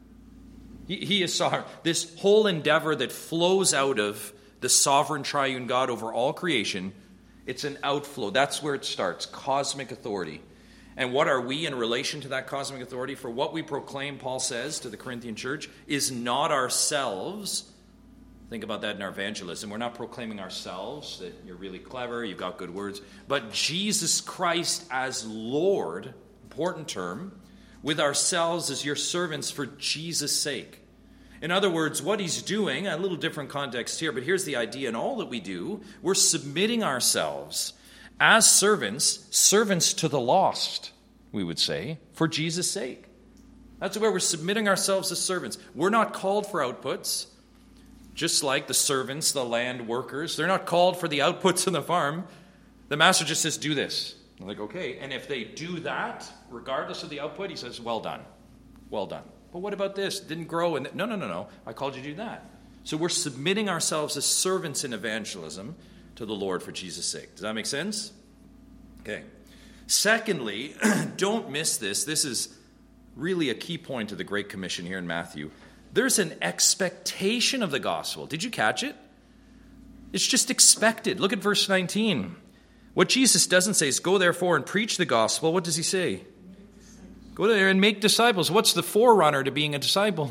He is sovereign. This whole endeavor that flows out of the sovereign triune God over all creation, it's an outflow. That's where it starts, cosmic authority. And what are we in relation to that cosmic authority? For what we proclaim, Paul says to the Corinthian church, is not ourselves. Think about that in our evangelism. We're not proclaiming ourselves, that you're really clever, you've got good words, but Jesus Christ as Lord, important term, with ourselves as your servants for Jesus' sake. In other words, what he's doing, a little different context here, but here's the idea in all that we do, we're submitting ourselves as servants to the lost, we would say, for Jesus' sake. That's where we're submitting ourselves as servants. We're not called for outputs. Just like the servants, the land workers, they're not called for the outputs in the farm. The master just says, do this. I'm like, okay. And if they do that, regardless of the output, he says, well done. Well done. But what about this? It didn't grow. And no. I called you to do that. So we're submitting ourselves as servants in evangelism to the Lord for Jesus' sake. Does that make sense? Okay. Secondly, don't miss this. This is really a key point of the Great Commission here in Matthew. There's an expectation of the gospel. Did you catch it? It's just expected. Look at verse 19. What Jesus doesn't say is, go therefore and preach the gospel. What does he say? Go there and make disciples. What's the forerunner to being a disciple?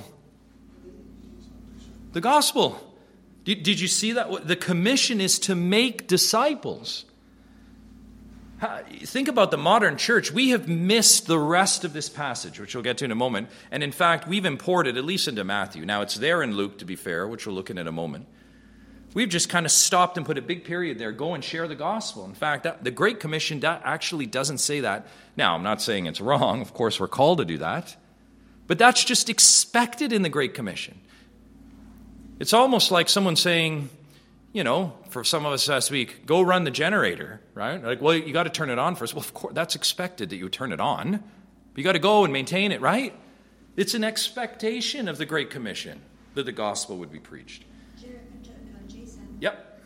The gospel. Did you see that? The commission is to make disciples. Think about the modern church. We have missed the rest of this passage, which we'll get to in a moment. And in fact, we've imported at least into Matthew. Now, it's there in Luke, to be fair, which we'll look at in a moment. We've just kind of stopped and put a big period there. Go and share the gospel. In fact, the Great Commission actually doesn't say that. Now, I'm not saying it's wrong. Of course, we're called to do that. But that's just expected in the Great Commission. It's almost like someone saying, for some of us last week, go run the generator, right? Like, well, you got to turn it on first. Well, of course, that's expected that you turn it on. But you got to go and maintain it, right? It's an expectation of the Great Commission that the gospel would be preached. Jason? Yep.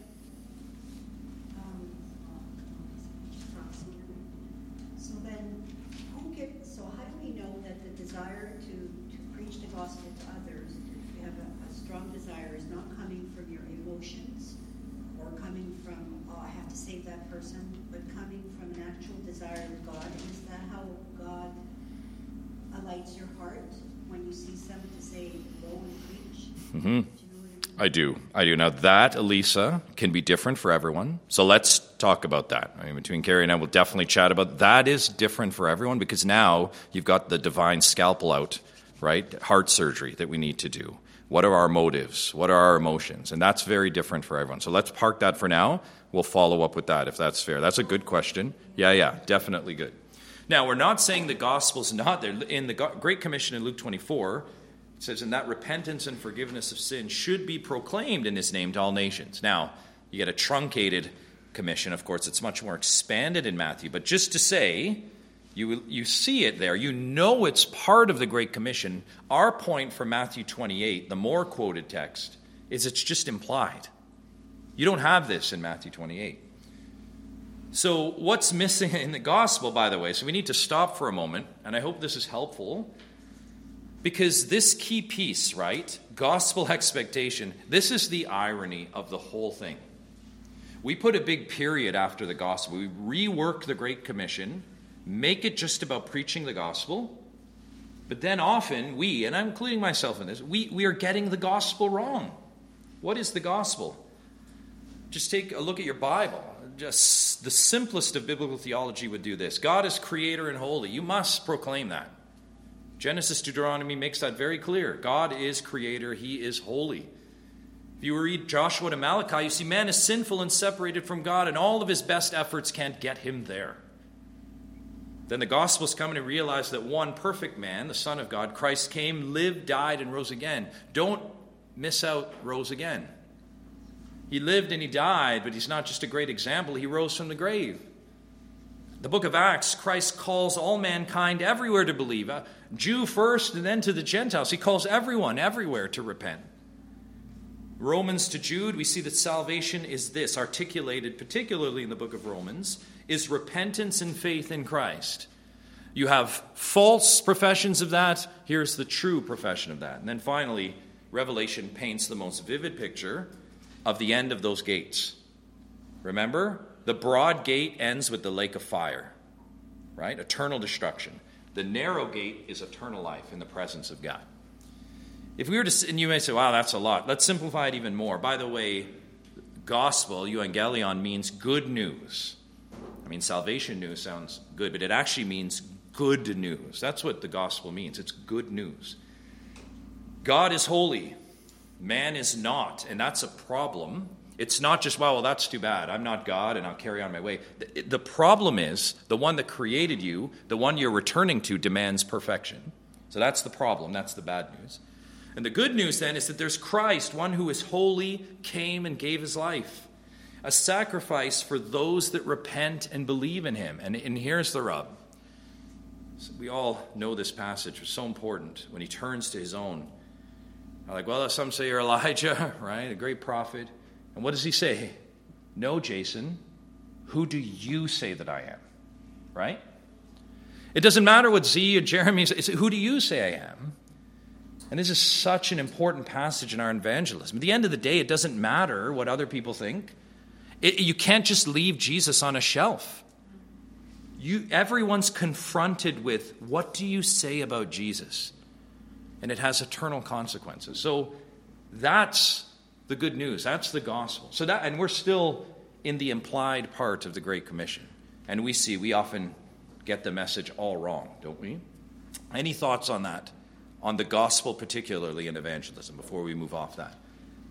So then, how do we know that the desire to preach the gospel to others, if you have a strong desire, is not coming from your emotions or coming from, I have to save that person, but coming from an actual desire of God? Is that how God alights your heart when you see someone to say, go and preach? Mm-hmm. I do. Now that, Elisa, can be different for everyone. So let's talk about that. Between Carrie and I, we'll definitely chat about that. Is different for everyone because now you've got the divine scalpel out, right? Heart surgery that we need to do. What are our motives? What are our emotions? And that's very different for everyone. So let's park that for now. We'll follow up with that if that's fair. That's a good question. Yeah, definitely good. Now, we're not saying the gospel's not there. In the Great Commission in Luke 24, it says, and that repentance and forgiveness of sin should be proclaimed in his name to all nations. Now, you get a truncated commission. Of course, it's much more expanded in Matthew. But just to say, you see it there. You know it's part of the Great Commission. Our point from Matthew 28, the more quoted text, is it's just implied. You don't have this in Matthew 28. So what's missing in the gospel, by the way? So we need to stop for a moment, and I hope this is helpful. Because this key piece, right, gospel expectation, this is the irony of the whole thing. We put a big period after the gospel. We rework the Great Commission, make it just about preaching the gospel. But then often we, and I'm including myself in this, we are getting the gospel wrong. What is the gospel? Just take a look at your Bible. Just the simplest of biblical theology would do this. God is creator and holy. You must proclaim that. Genesis, Deuteronomy makes that very clear. God is creator. He is holy. If you read Joshua to Malachi, you see man is sinful and separated from God, and all of his best efforts can't get him there. Then the Gospels come and realize that one perfect man, the Son of God, Christ came, lived, died, and rose again. Don't miss out rose again. He lived and he died, but he's not just a great example. He rose from the grave. The book of Acts, Christ calls all mankind everywhere to believe. Jew first and then to the Gentiles. He calls everyone everywhere to repent. Romans to Jude, we see that salvation is this, articulated particularly in the book of Romans, is repentance and faith in Christ. You have false professions of that. Here's the true profession of that. And then finally, Revelation paints the most vivid picture of the end of those gates. Remember? The broad gate ends with the lake of fire, right? Eternal destruction. The narrow gate is eternal life in the presence of God. If we were to, and you may say, wow, that's a lot. Let's simplify it even more. By the way, gospel, euangelion, means good news. Salvation news sounds good, but it actually means good news. That's what the gospel means. It's good news. God is holy. Man is not, and that's a problem. It's not just, well, that's too bad. I'm not God, and I'll carry on my way. The problem is the one that created you, the one you're returning to, demands perfection. So that's the problem. That's the bad news. And the good news, then, is that there's Christ, one who is holy, came and gave his life. A sacrifice for those that repent and believe in him. And here's the rub. So we all know this passage. It's so important when he turns to his own. Like, well, some say you're Elijah, right? A great prophet. And what does he say? No, Jason, who do you say that I am? Right? It doesn't matter what Z or Jeremy says. Who do you say I am? And this is such an important passage in our evangelism. At the end of the day, it doesn't matter what other people think. You can't just leave Jesus on a shelf. Everyone's confronted with, what do you say about Jesus? And it has eternal consequences. So that's the good news. That's the gospel. And we're still in the implied part of the Great Commission. And we often get the message all wrong, don't we? Any thoughts on that? On the gospel, particularly in evangelism, before we move off that?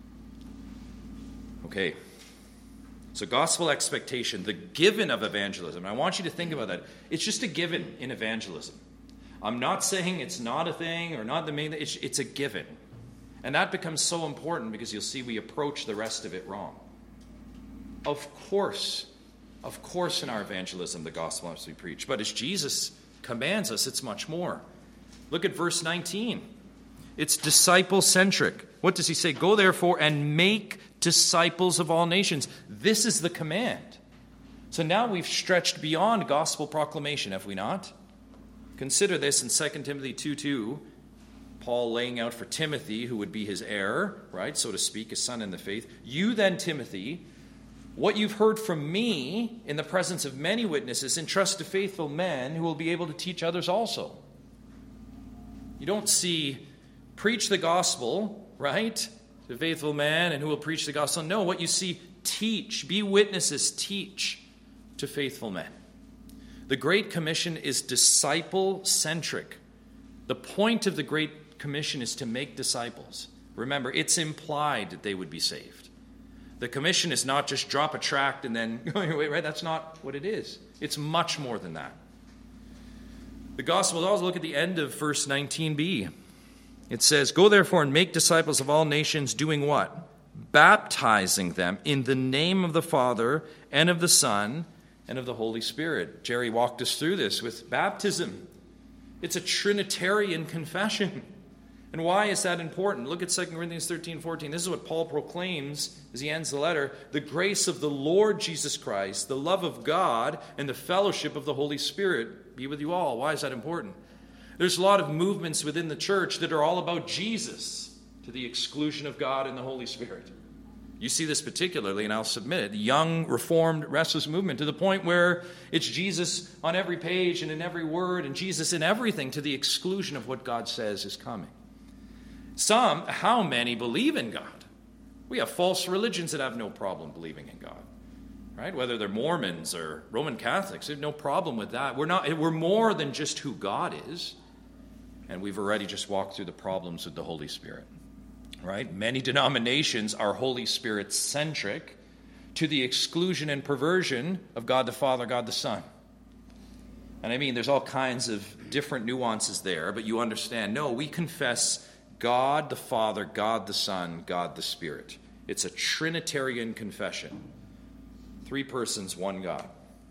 Okay. So gospel expectation, the given of evangelism. I want you to think about that. It's just a given in evangelism. I'm not saying it's not a thing or not the main thing. It's a given. And that becomes so important because you'll see we approach the rest of it wrong. Of course in our evangelism the gospel must be preached. But as Jesus commands us, it's much more. Look at verse 19. It's disciple-centric. What does he say? Go therefore and make disciples of all nations. This is the command. So now we've stretched beyond gospel proclamation, have we not? Consider this in 2 Timothy 2:2. Paul laying out for Timothy, who would be his heir, right, so to speak, his son in the faith. You then, Timothy, what you've heard from me in the presence of many witnesses, entrust to faithful men who will be able to teach others also. You don't see preach the gospel, right, to faithful man and who will preach the gospel. No, what you see, teach, be witnesses, teach to faithful men. The Great Commission is disciple-centric. The point of the Great Commission is to make disciples. Remember, it's implied that they would be saved. The commission is not just drop a tract and then go your way, right? That's not what it is. It's much more than that. The gospel, also look at the end of verse 19b. It says, go therefore and make disciples of all nations, doing what? Baptizing them in the name of the Father and of the Son and of the Holy Spirit. Jerry walked us through this with baptism. It's a Trinitarian confession. And why is that important? Look at 2 Corinthians 13:14. This is what Paul proclaims as he ends the letter. The grace of the Lord Jesus Christ, the love of God, and the fellowship of the Holy Spirit be with you all. Why is that important? There's a lot of movements within the church that are all about Jesus to the exclusion of God and the Holy Spirit. You see this particularly, and I'll submit it, the young, reformed, restless movement to the point where it's Jesus on every page and in every word and Jesus in everything to the exclusion of what God says is coming. How many believe in God? We have false religions that have no problem believing in God, right? Whether they're Mormons or Roman Catholics, they have no problem with that. We're more than just who God is, and we've already just walked through the problems with the Holy Spirit, right? Many denominations are Holy Spirit-centric to the exclusion and perversion of God the Father, God the Son. And I mean, there's all kinds of different nuances there, but you understand, no, we confess God the Father, God the Son, God the Spirit. It's a Trinitarian confession. 3 persons, 1 God.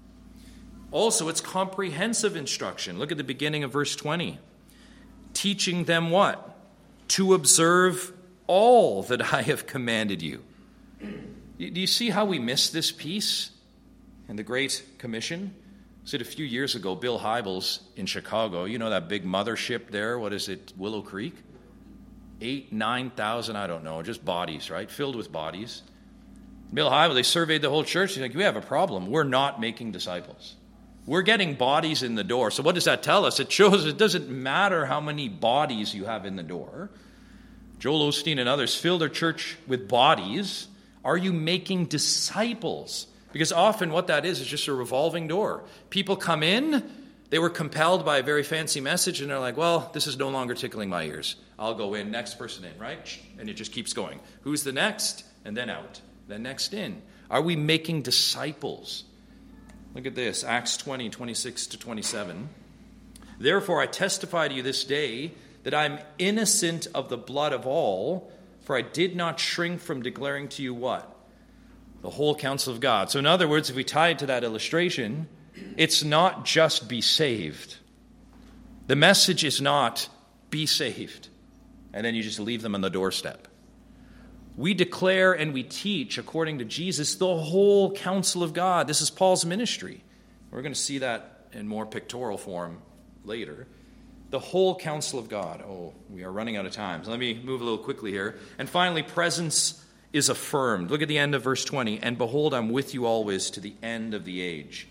Also, it's comprehensive instruction. Look at the beginning of verse 20. Teaching them what? To observe all that I have commanded you. Do you see how we miss this piece in the Great Commission? I said a few years ago, Bill Hybels in Chicago, you know that big mothership there, what is it, Willow Creek? 8,000, 9,000, I don't know, just bodies, right? Filled with bodies. Bill Hybels, they surveyed the whole church. He's like, we have a problem. We're not making disciples. We're getting bodies in the door. So what does that tell us? It shows it doesn't matter how many bodies you have in the door. Joel Osteen and others fill their church with bodies. Are you making disciples? Because often what that is just a revolving door. People come in, they were compelled by a very fancy message, and they're like, well, this is no longer tickling my ears. I'll go in, next person in, right? And it just keeps going. Who's the next? And then out. Then next in. Are we making disciples? Look at this, Acts 20, 26 to 27. Therefore I testify to you this day that I am innocent of the blood of all, for I did not shrink from declaring to you what? The whole counsel of God. So in other words, if we tie it to that illustration, it's not just be saved. The message is not be saved, and then you just leave them on the doorstep. We declare and we teach, according to Jesus, the whole counsel of God. This is Paul's ministry. We're going to see that in more pictorial form later. The whole counsel of God. Oh, we are running out of time. So let me move a little quickly here. And finally, presence is affirmed. Look at the end of verse 20. And behold, I'm with you always to the end of the age.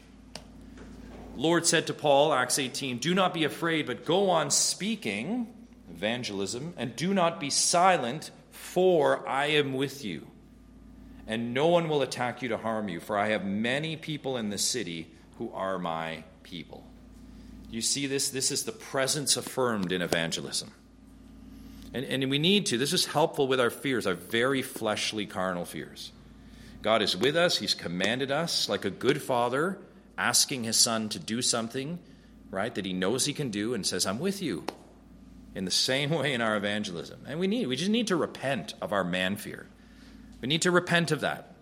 Lord said to Paul, Acts 18, do not be afraid, but go on speaking, evangelism, and do not be silent, for I am with you. And no one will attack you to harm you, for I have many people in the city who are my people. You see this? This is the presence affirmed in evangelism. And we need to. This is helpful with our fears, our very fleshly, carnal fears. God is with us. He's commanded us like a good father, asking his son to do something, right, that he knows he can do, and says, I'm with you. in the same way in our evangelism. And we just need to repent of our man fear. We need to repent of that.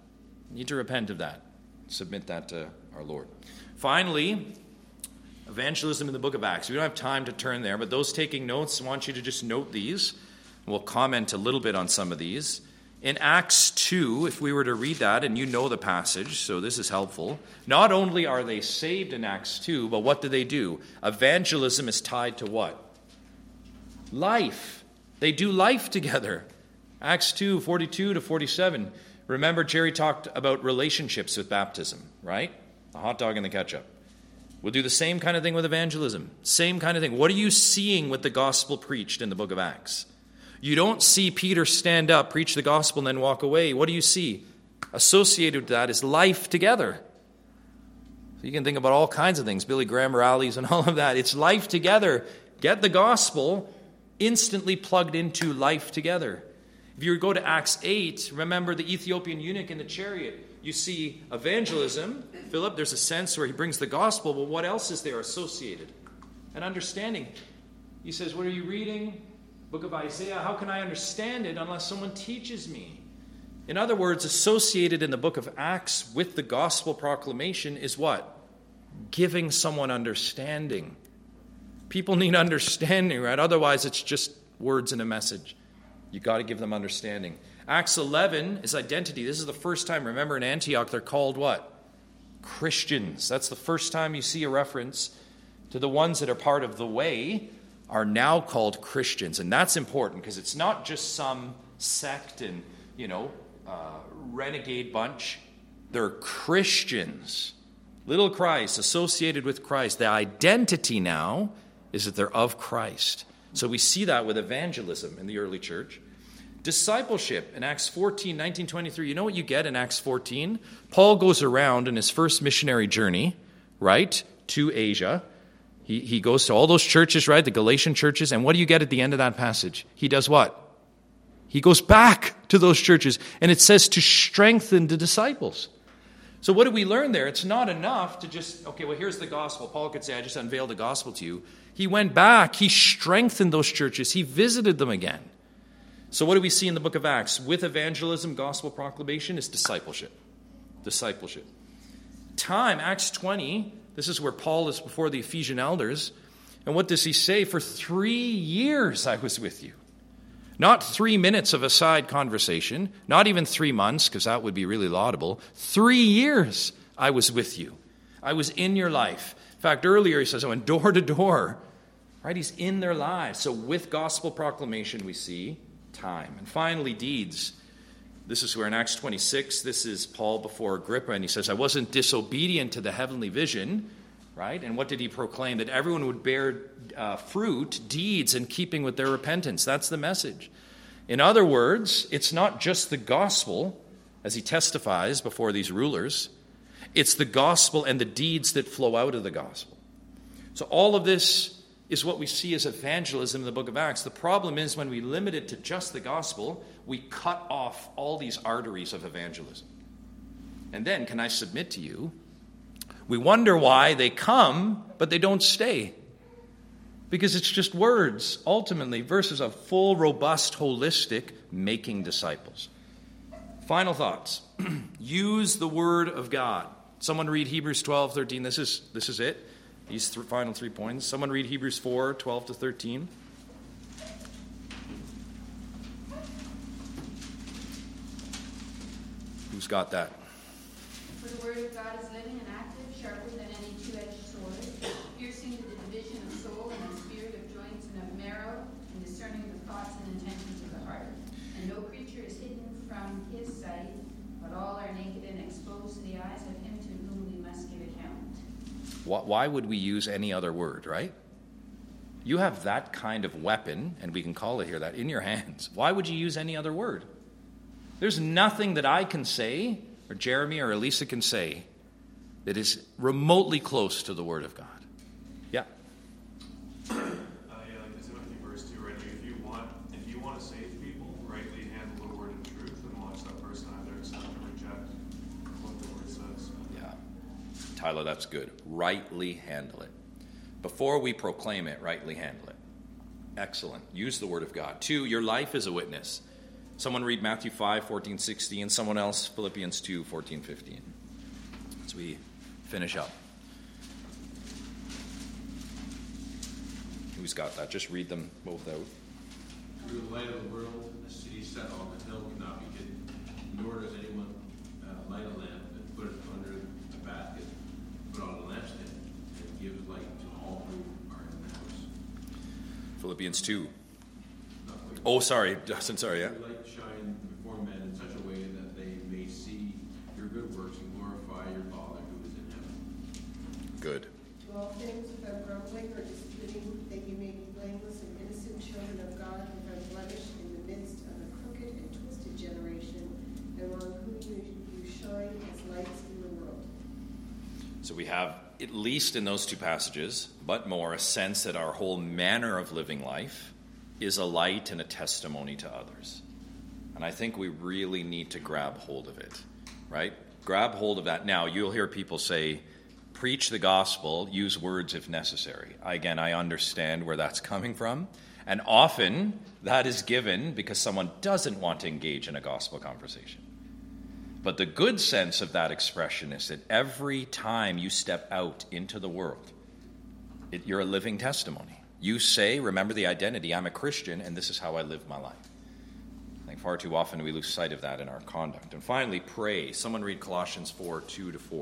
Submit that to our Lord. Finally, evangelism in the book of Acts. We don't have time to turn there, but those taking notes, I want you to just note these. We'll comment a little bit on some of these. In Acts 2, if we were to read that, and you know the passage, so this is helpful, not only are they saved in Acts 2, but what do? Evangelism is tied to what? Life. They do life together. Acts 2, 42 to 47. Remember, Jerry talked about relationships with baptism, right? The hot dog and the ketchup. We'll do the same kind of thing with evangelism. Same kind of thing. What are you seeing with the gospel preached in the book of Acts? You don't see Peter stand up, preach the gospel, and then walk away. What do you see? Associated with that is life together. So you can think about all kinds of things, Billy Graham rallies and all of that. It's life together. Get the gospel instantly plugged into life together. If you go to Acts 8, remember the Ethiopian eunuch in the chariot. You see evangelism. Philip, there's a sense where he brings the gospel, but what else is there associated? And understanding. He says, what are you reading? Book of Isaiah. How can I understand it unless someone teaches me? In other words, associated in the book of Acts with the gospel proclamation is what? Giving someone understanding. People need understanding, right? Otherwise, it's just words and a message. You've got to give them understanding. Acts 11 is identity. This is the first time, remember in Antioch, they're called what? Christians. That's the first time you see a reference to the ones that are part of the way are now called Christians. And that's important because it's not just some sect and, renegade bunch. They're Christians. Little Christ, associated with Christ. The identity now is that they're of Christ. So we see that with evangelism in the early church. Discipleship in Acts 14, 19, 23. You know what you get in Acts 14? Paul goes around in his first missionary journey, right, to Asia. He goes to all those churches, right, the Galatian churches, and what do you get at the end of that passage? He does what? He goes back to those churches, and it says to strengthen the disciples. So what do we learn there? It's not enough to just, here's the gospel. Paul could say, I just unveiled the gospel to you. He went back. He strengthened those churches. He visited them again. So what do we see in the book of Acts? With evangelism, gospel proclamation is discipleship. Discipleship. Time, Acts 20, this is where Paul is before the Ephesian elders. And what does he say? For 3 years I was with you. Not 3 minutes of a side conversation, not even 3 months, because that would be really laudable. 3 years I was with you. I was in your life. In fact, earlier he says, I went door to door. Right? He's in their lives. So with gospel proclamation we see time. And finally, deeds. This is where in Acts 26, this is Paul before Agrippa, and he says, I wasn't disobedient to the heavenly vision, right? And what did he proclaim? That everyone would bear fruit, deeds, in keeping with their repentance. That's the message. In other words, it's not just the gospel, as he testifies before these rulers. It's the gospel and the deeds that flow out of the gospel. So all of this is what we see as evangelism in the book of Acts. The problem is when we limit it to just the gospel, we cut off all these arteries of evangelism. And then, can I submit to you, we wonder why they come, but they don't stay. Because it's just words, ultimately, versus a full, robust, holistic making disciples. Final thoughts. Use the word of God. Someone read Hebrews 12:13. This is it. These final 3 points. Someone read Hebrews 4:12 to 13. Who's got that? For the word of God is living and active, sharper than any two-edged sword, piercing to the division of soul and of spirit, of joints and of marrow, and discerning the thoughts and intentions of the heart. And no creature is hidden from his sight, but all are naked and exposed to the eyes of him to whom we must give account. Why would we use any other word, right? You have that kind of weapon, and we can call it here that, in your hands. Why would you use any other word? There's nothing that I can say, or Jeremy or Elisa can say, that is remotely close to the Word of God. Yeah? Like Timothy verse 2, right? If you want to save people, rightly handle the word in truth, and watch that person either accept or reject what the word says. Yeah. Tyler, that's good. Rightly handle it. Before we proclaim it, rightly handle it. Excellent. Use the word of God. 2, your life is a witness. Someone read Matthew 5, 14, 16. Someone else, Philippians 2, 14, 15. As we finish up. Who's got that? Just read them both out. You're the light of the world. A city set on the hill cannot be hidden. Nor does anyone light a lamp and put it under a basket, but on a lampstand, and gives light to all who are in the house. Philippians 2. Oh, sorry. Dustin, sorry, yeah. Your light shine before men in such a way that they may see your good works and glorify your Father who is in heaven. Good. To all things without grumbling or disputing, that you may be blameless and innocent children of God without blemish in the midst of a crooked and twisted generation, among whom you shine as lights in the world. So we have, at least in those 2 passages, but more, a sense that our whole manner of living life is a light and a testimony to others. And I think we really need to grab hold of it, right? Grab hold of that. Now, you'll hear people say, preach the gospel, use words if necessary. Again, I understand where that's coming from. And often that is given because someone doesn't want to engage in a gospel conversation. But the good sense of that expression is that every time you step out into the world, you're a living testimony. You say, remember the identity, I'm a Christian, and this is how I live my life. I think far too often we lose sight of that in our conduct. And finally, pray. Someone read Colossians 4, 2-4.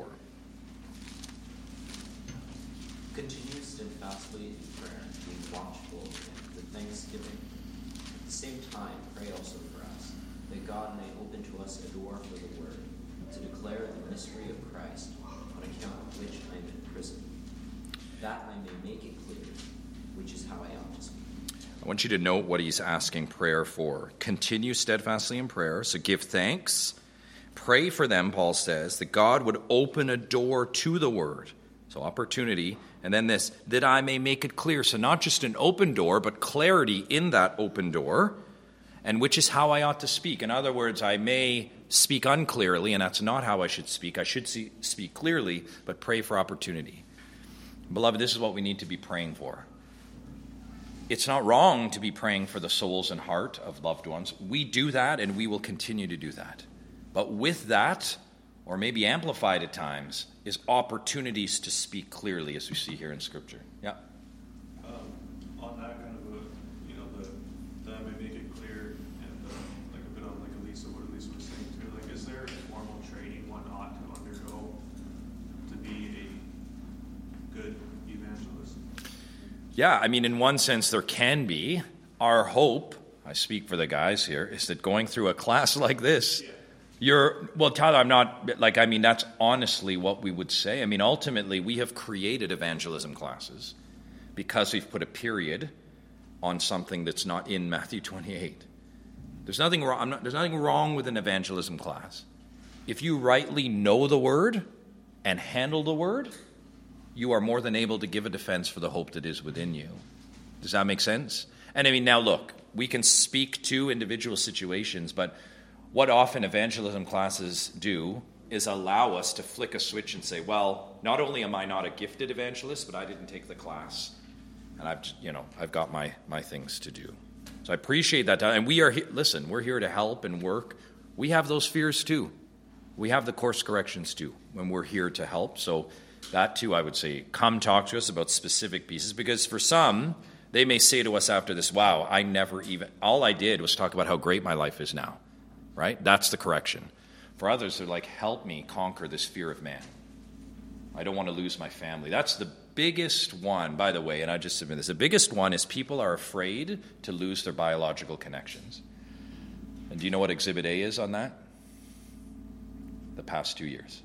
Continue steadfastly in prayer, being watchful with thanksgiving. At the same time, pray also for us, that God may open to us a door for the word, to declare the mystery of Christ, on account of which I am in prison, that I may make it clear, which is how I ought to speak. I want you to note what he's asking prayer for. Continue steadfastly in prayer, so give thanks. Pray for them, Paul says, that God would open a door to the word. So opportunity. And then this, that I may make it clear. So not just an open door, but clarity in that open door, and which is how I ought to speak. In other words, I may speak unclearly, and that's not how I should speak. I should speak clearly, but pray for opportunity. Beloved, this is what we need to be praying for. It's not wrong to be praying for the souls and heart of loved ones. We do that, and we will continue to do that. But with that, or maybe amplified at times, is opportunities to speak clearly, as we see here in Scripture. Yeah? On that kind of that I may make it clear, and like a bit on like Elisa, what Elisa was saying too, like is there formal training one ought to undergo to be a good evangelist? Yeah, I mean, in one sense, there can be. Our hope, I speak for the guys here, is that going through a class like this, Tyler, I'm not, that's honestly what we would say. I mean, ultimately, we have created evangelism classes because we've put a period on something that's not in Matthew 28. There's nothing wrong with an evangelism class. If you rightly know the word and handle the word, you are more than able to give a defense for the hope that is within you. Does that make sense? And I mean, now look, we can speak to individual situations, but what often evangelism classes do is allow us to flick a switch and say, well, not only am I not a gifted evangelist, but I didn't take the class, and I've got my things to do. So I appreciate that. And we are here, listen, we're here to help and work. We have those fears too. We have the course corrections too when we're here to help. So that too, I would say, come talk to us about specific pieces, because for some, they may say to us after this, wow, all I did was talk about how great my life is now. Right? That's the correction. For others, they're like, help me conquer this fear of man. I don't want to lose my family. That's the biggest one, by the way, and I just submit this. The biggest one is people are afraid to lose their biological connections. And do you know what Exhibit A is on that? The past 2 years.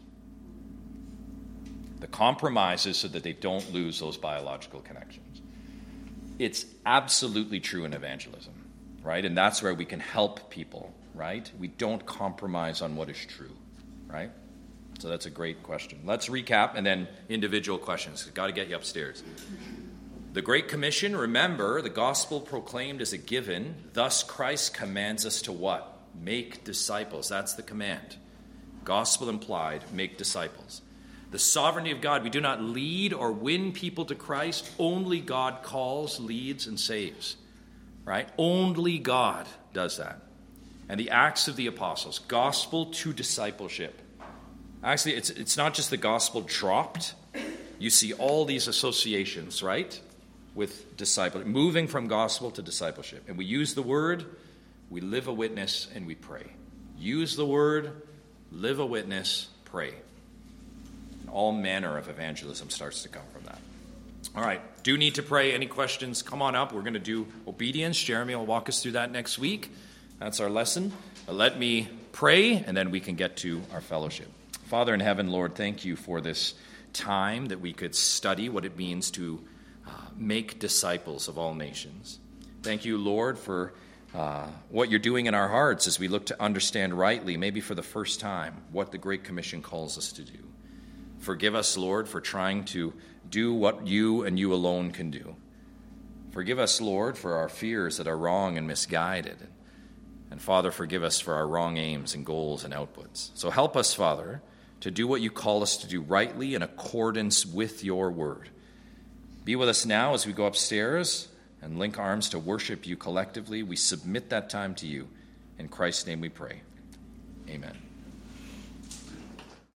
The compromises so that they don't lose those biological connections. It's absolutely true in evangelism, right? And that's where we can help people. Right? We don't compromise on what is true, right? So that's a great question. Let's recap and then individual questions. Got to get you upstairs. The Great Commission, remember, the gospel proclaimed as a given. Thus Christ commands us to what? Make disciples. That's the command. Gospel implied, make disciples. The sovereignty of God, we do not lead or win people to Christ. Only God calls, leads, and saves. right? Only God does that. And the Acts of the Apostles, gospel to discipleship. Actually, it's not just the gospel dropped. You see all these associations, right, with disciple, moving from gospel to discipleship. And we use the word, we live a witness, and we pray. Use the word, live a witness, pray. And all manner of evangelism starts to come from that. All right, do need to pray. Any questions, come on up. We're going to do obedience. Jeremy will walk us through that next week. That's our lesson. Let me pray, and then we can get to our fellowship. Father in heaven, Lord, thank you for this time that we could study what it means to make disciples of all nations. Thank you, Lord, for what you're doing in our hearts as we look to understand rightly, maybe for the first time, what the Great Commission calls us to do. Forgive us, Lord, for trying to do what you and you alone can do. Forgive us, Lord, for our fears that are wrong and misguided. And Father, forgive us for our wrong aims and goals and outputs. So help us, Father, to do what you call us to do rightly in accordance with your word. Be with us now as we go upstairs and link arms to worship you collectively. We submit that time to you. In Christ's name we pray.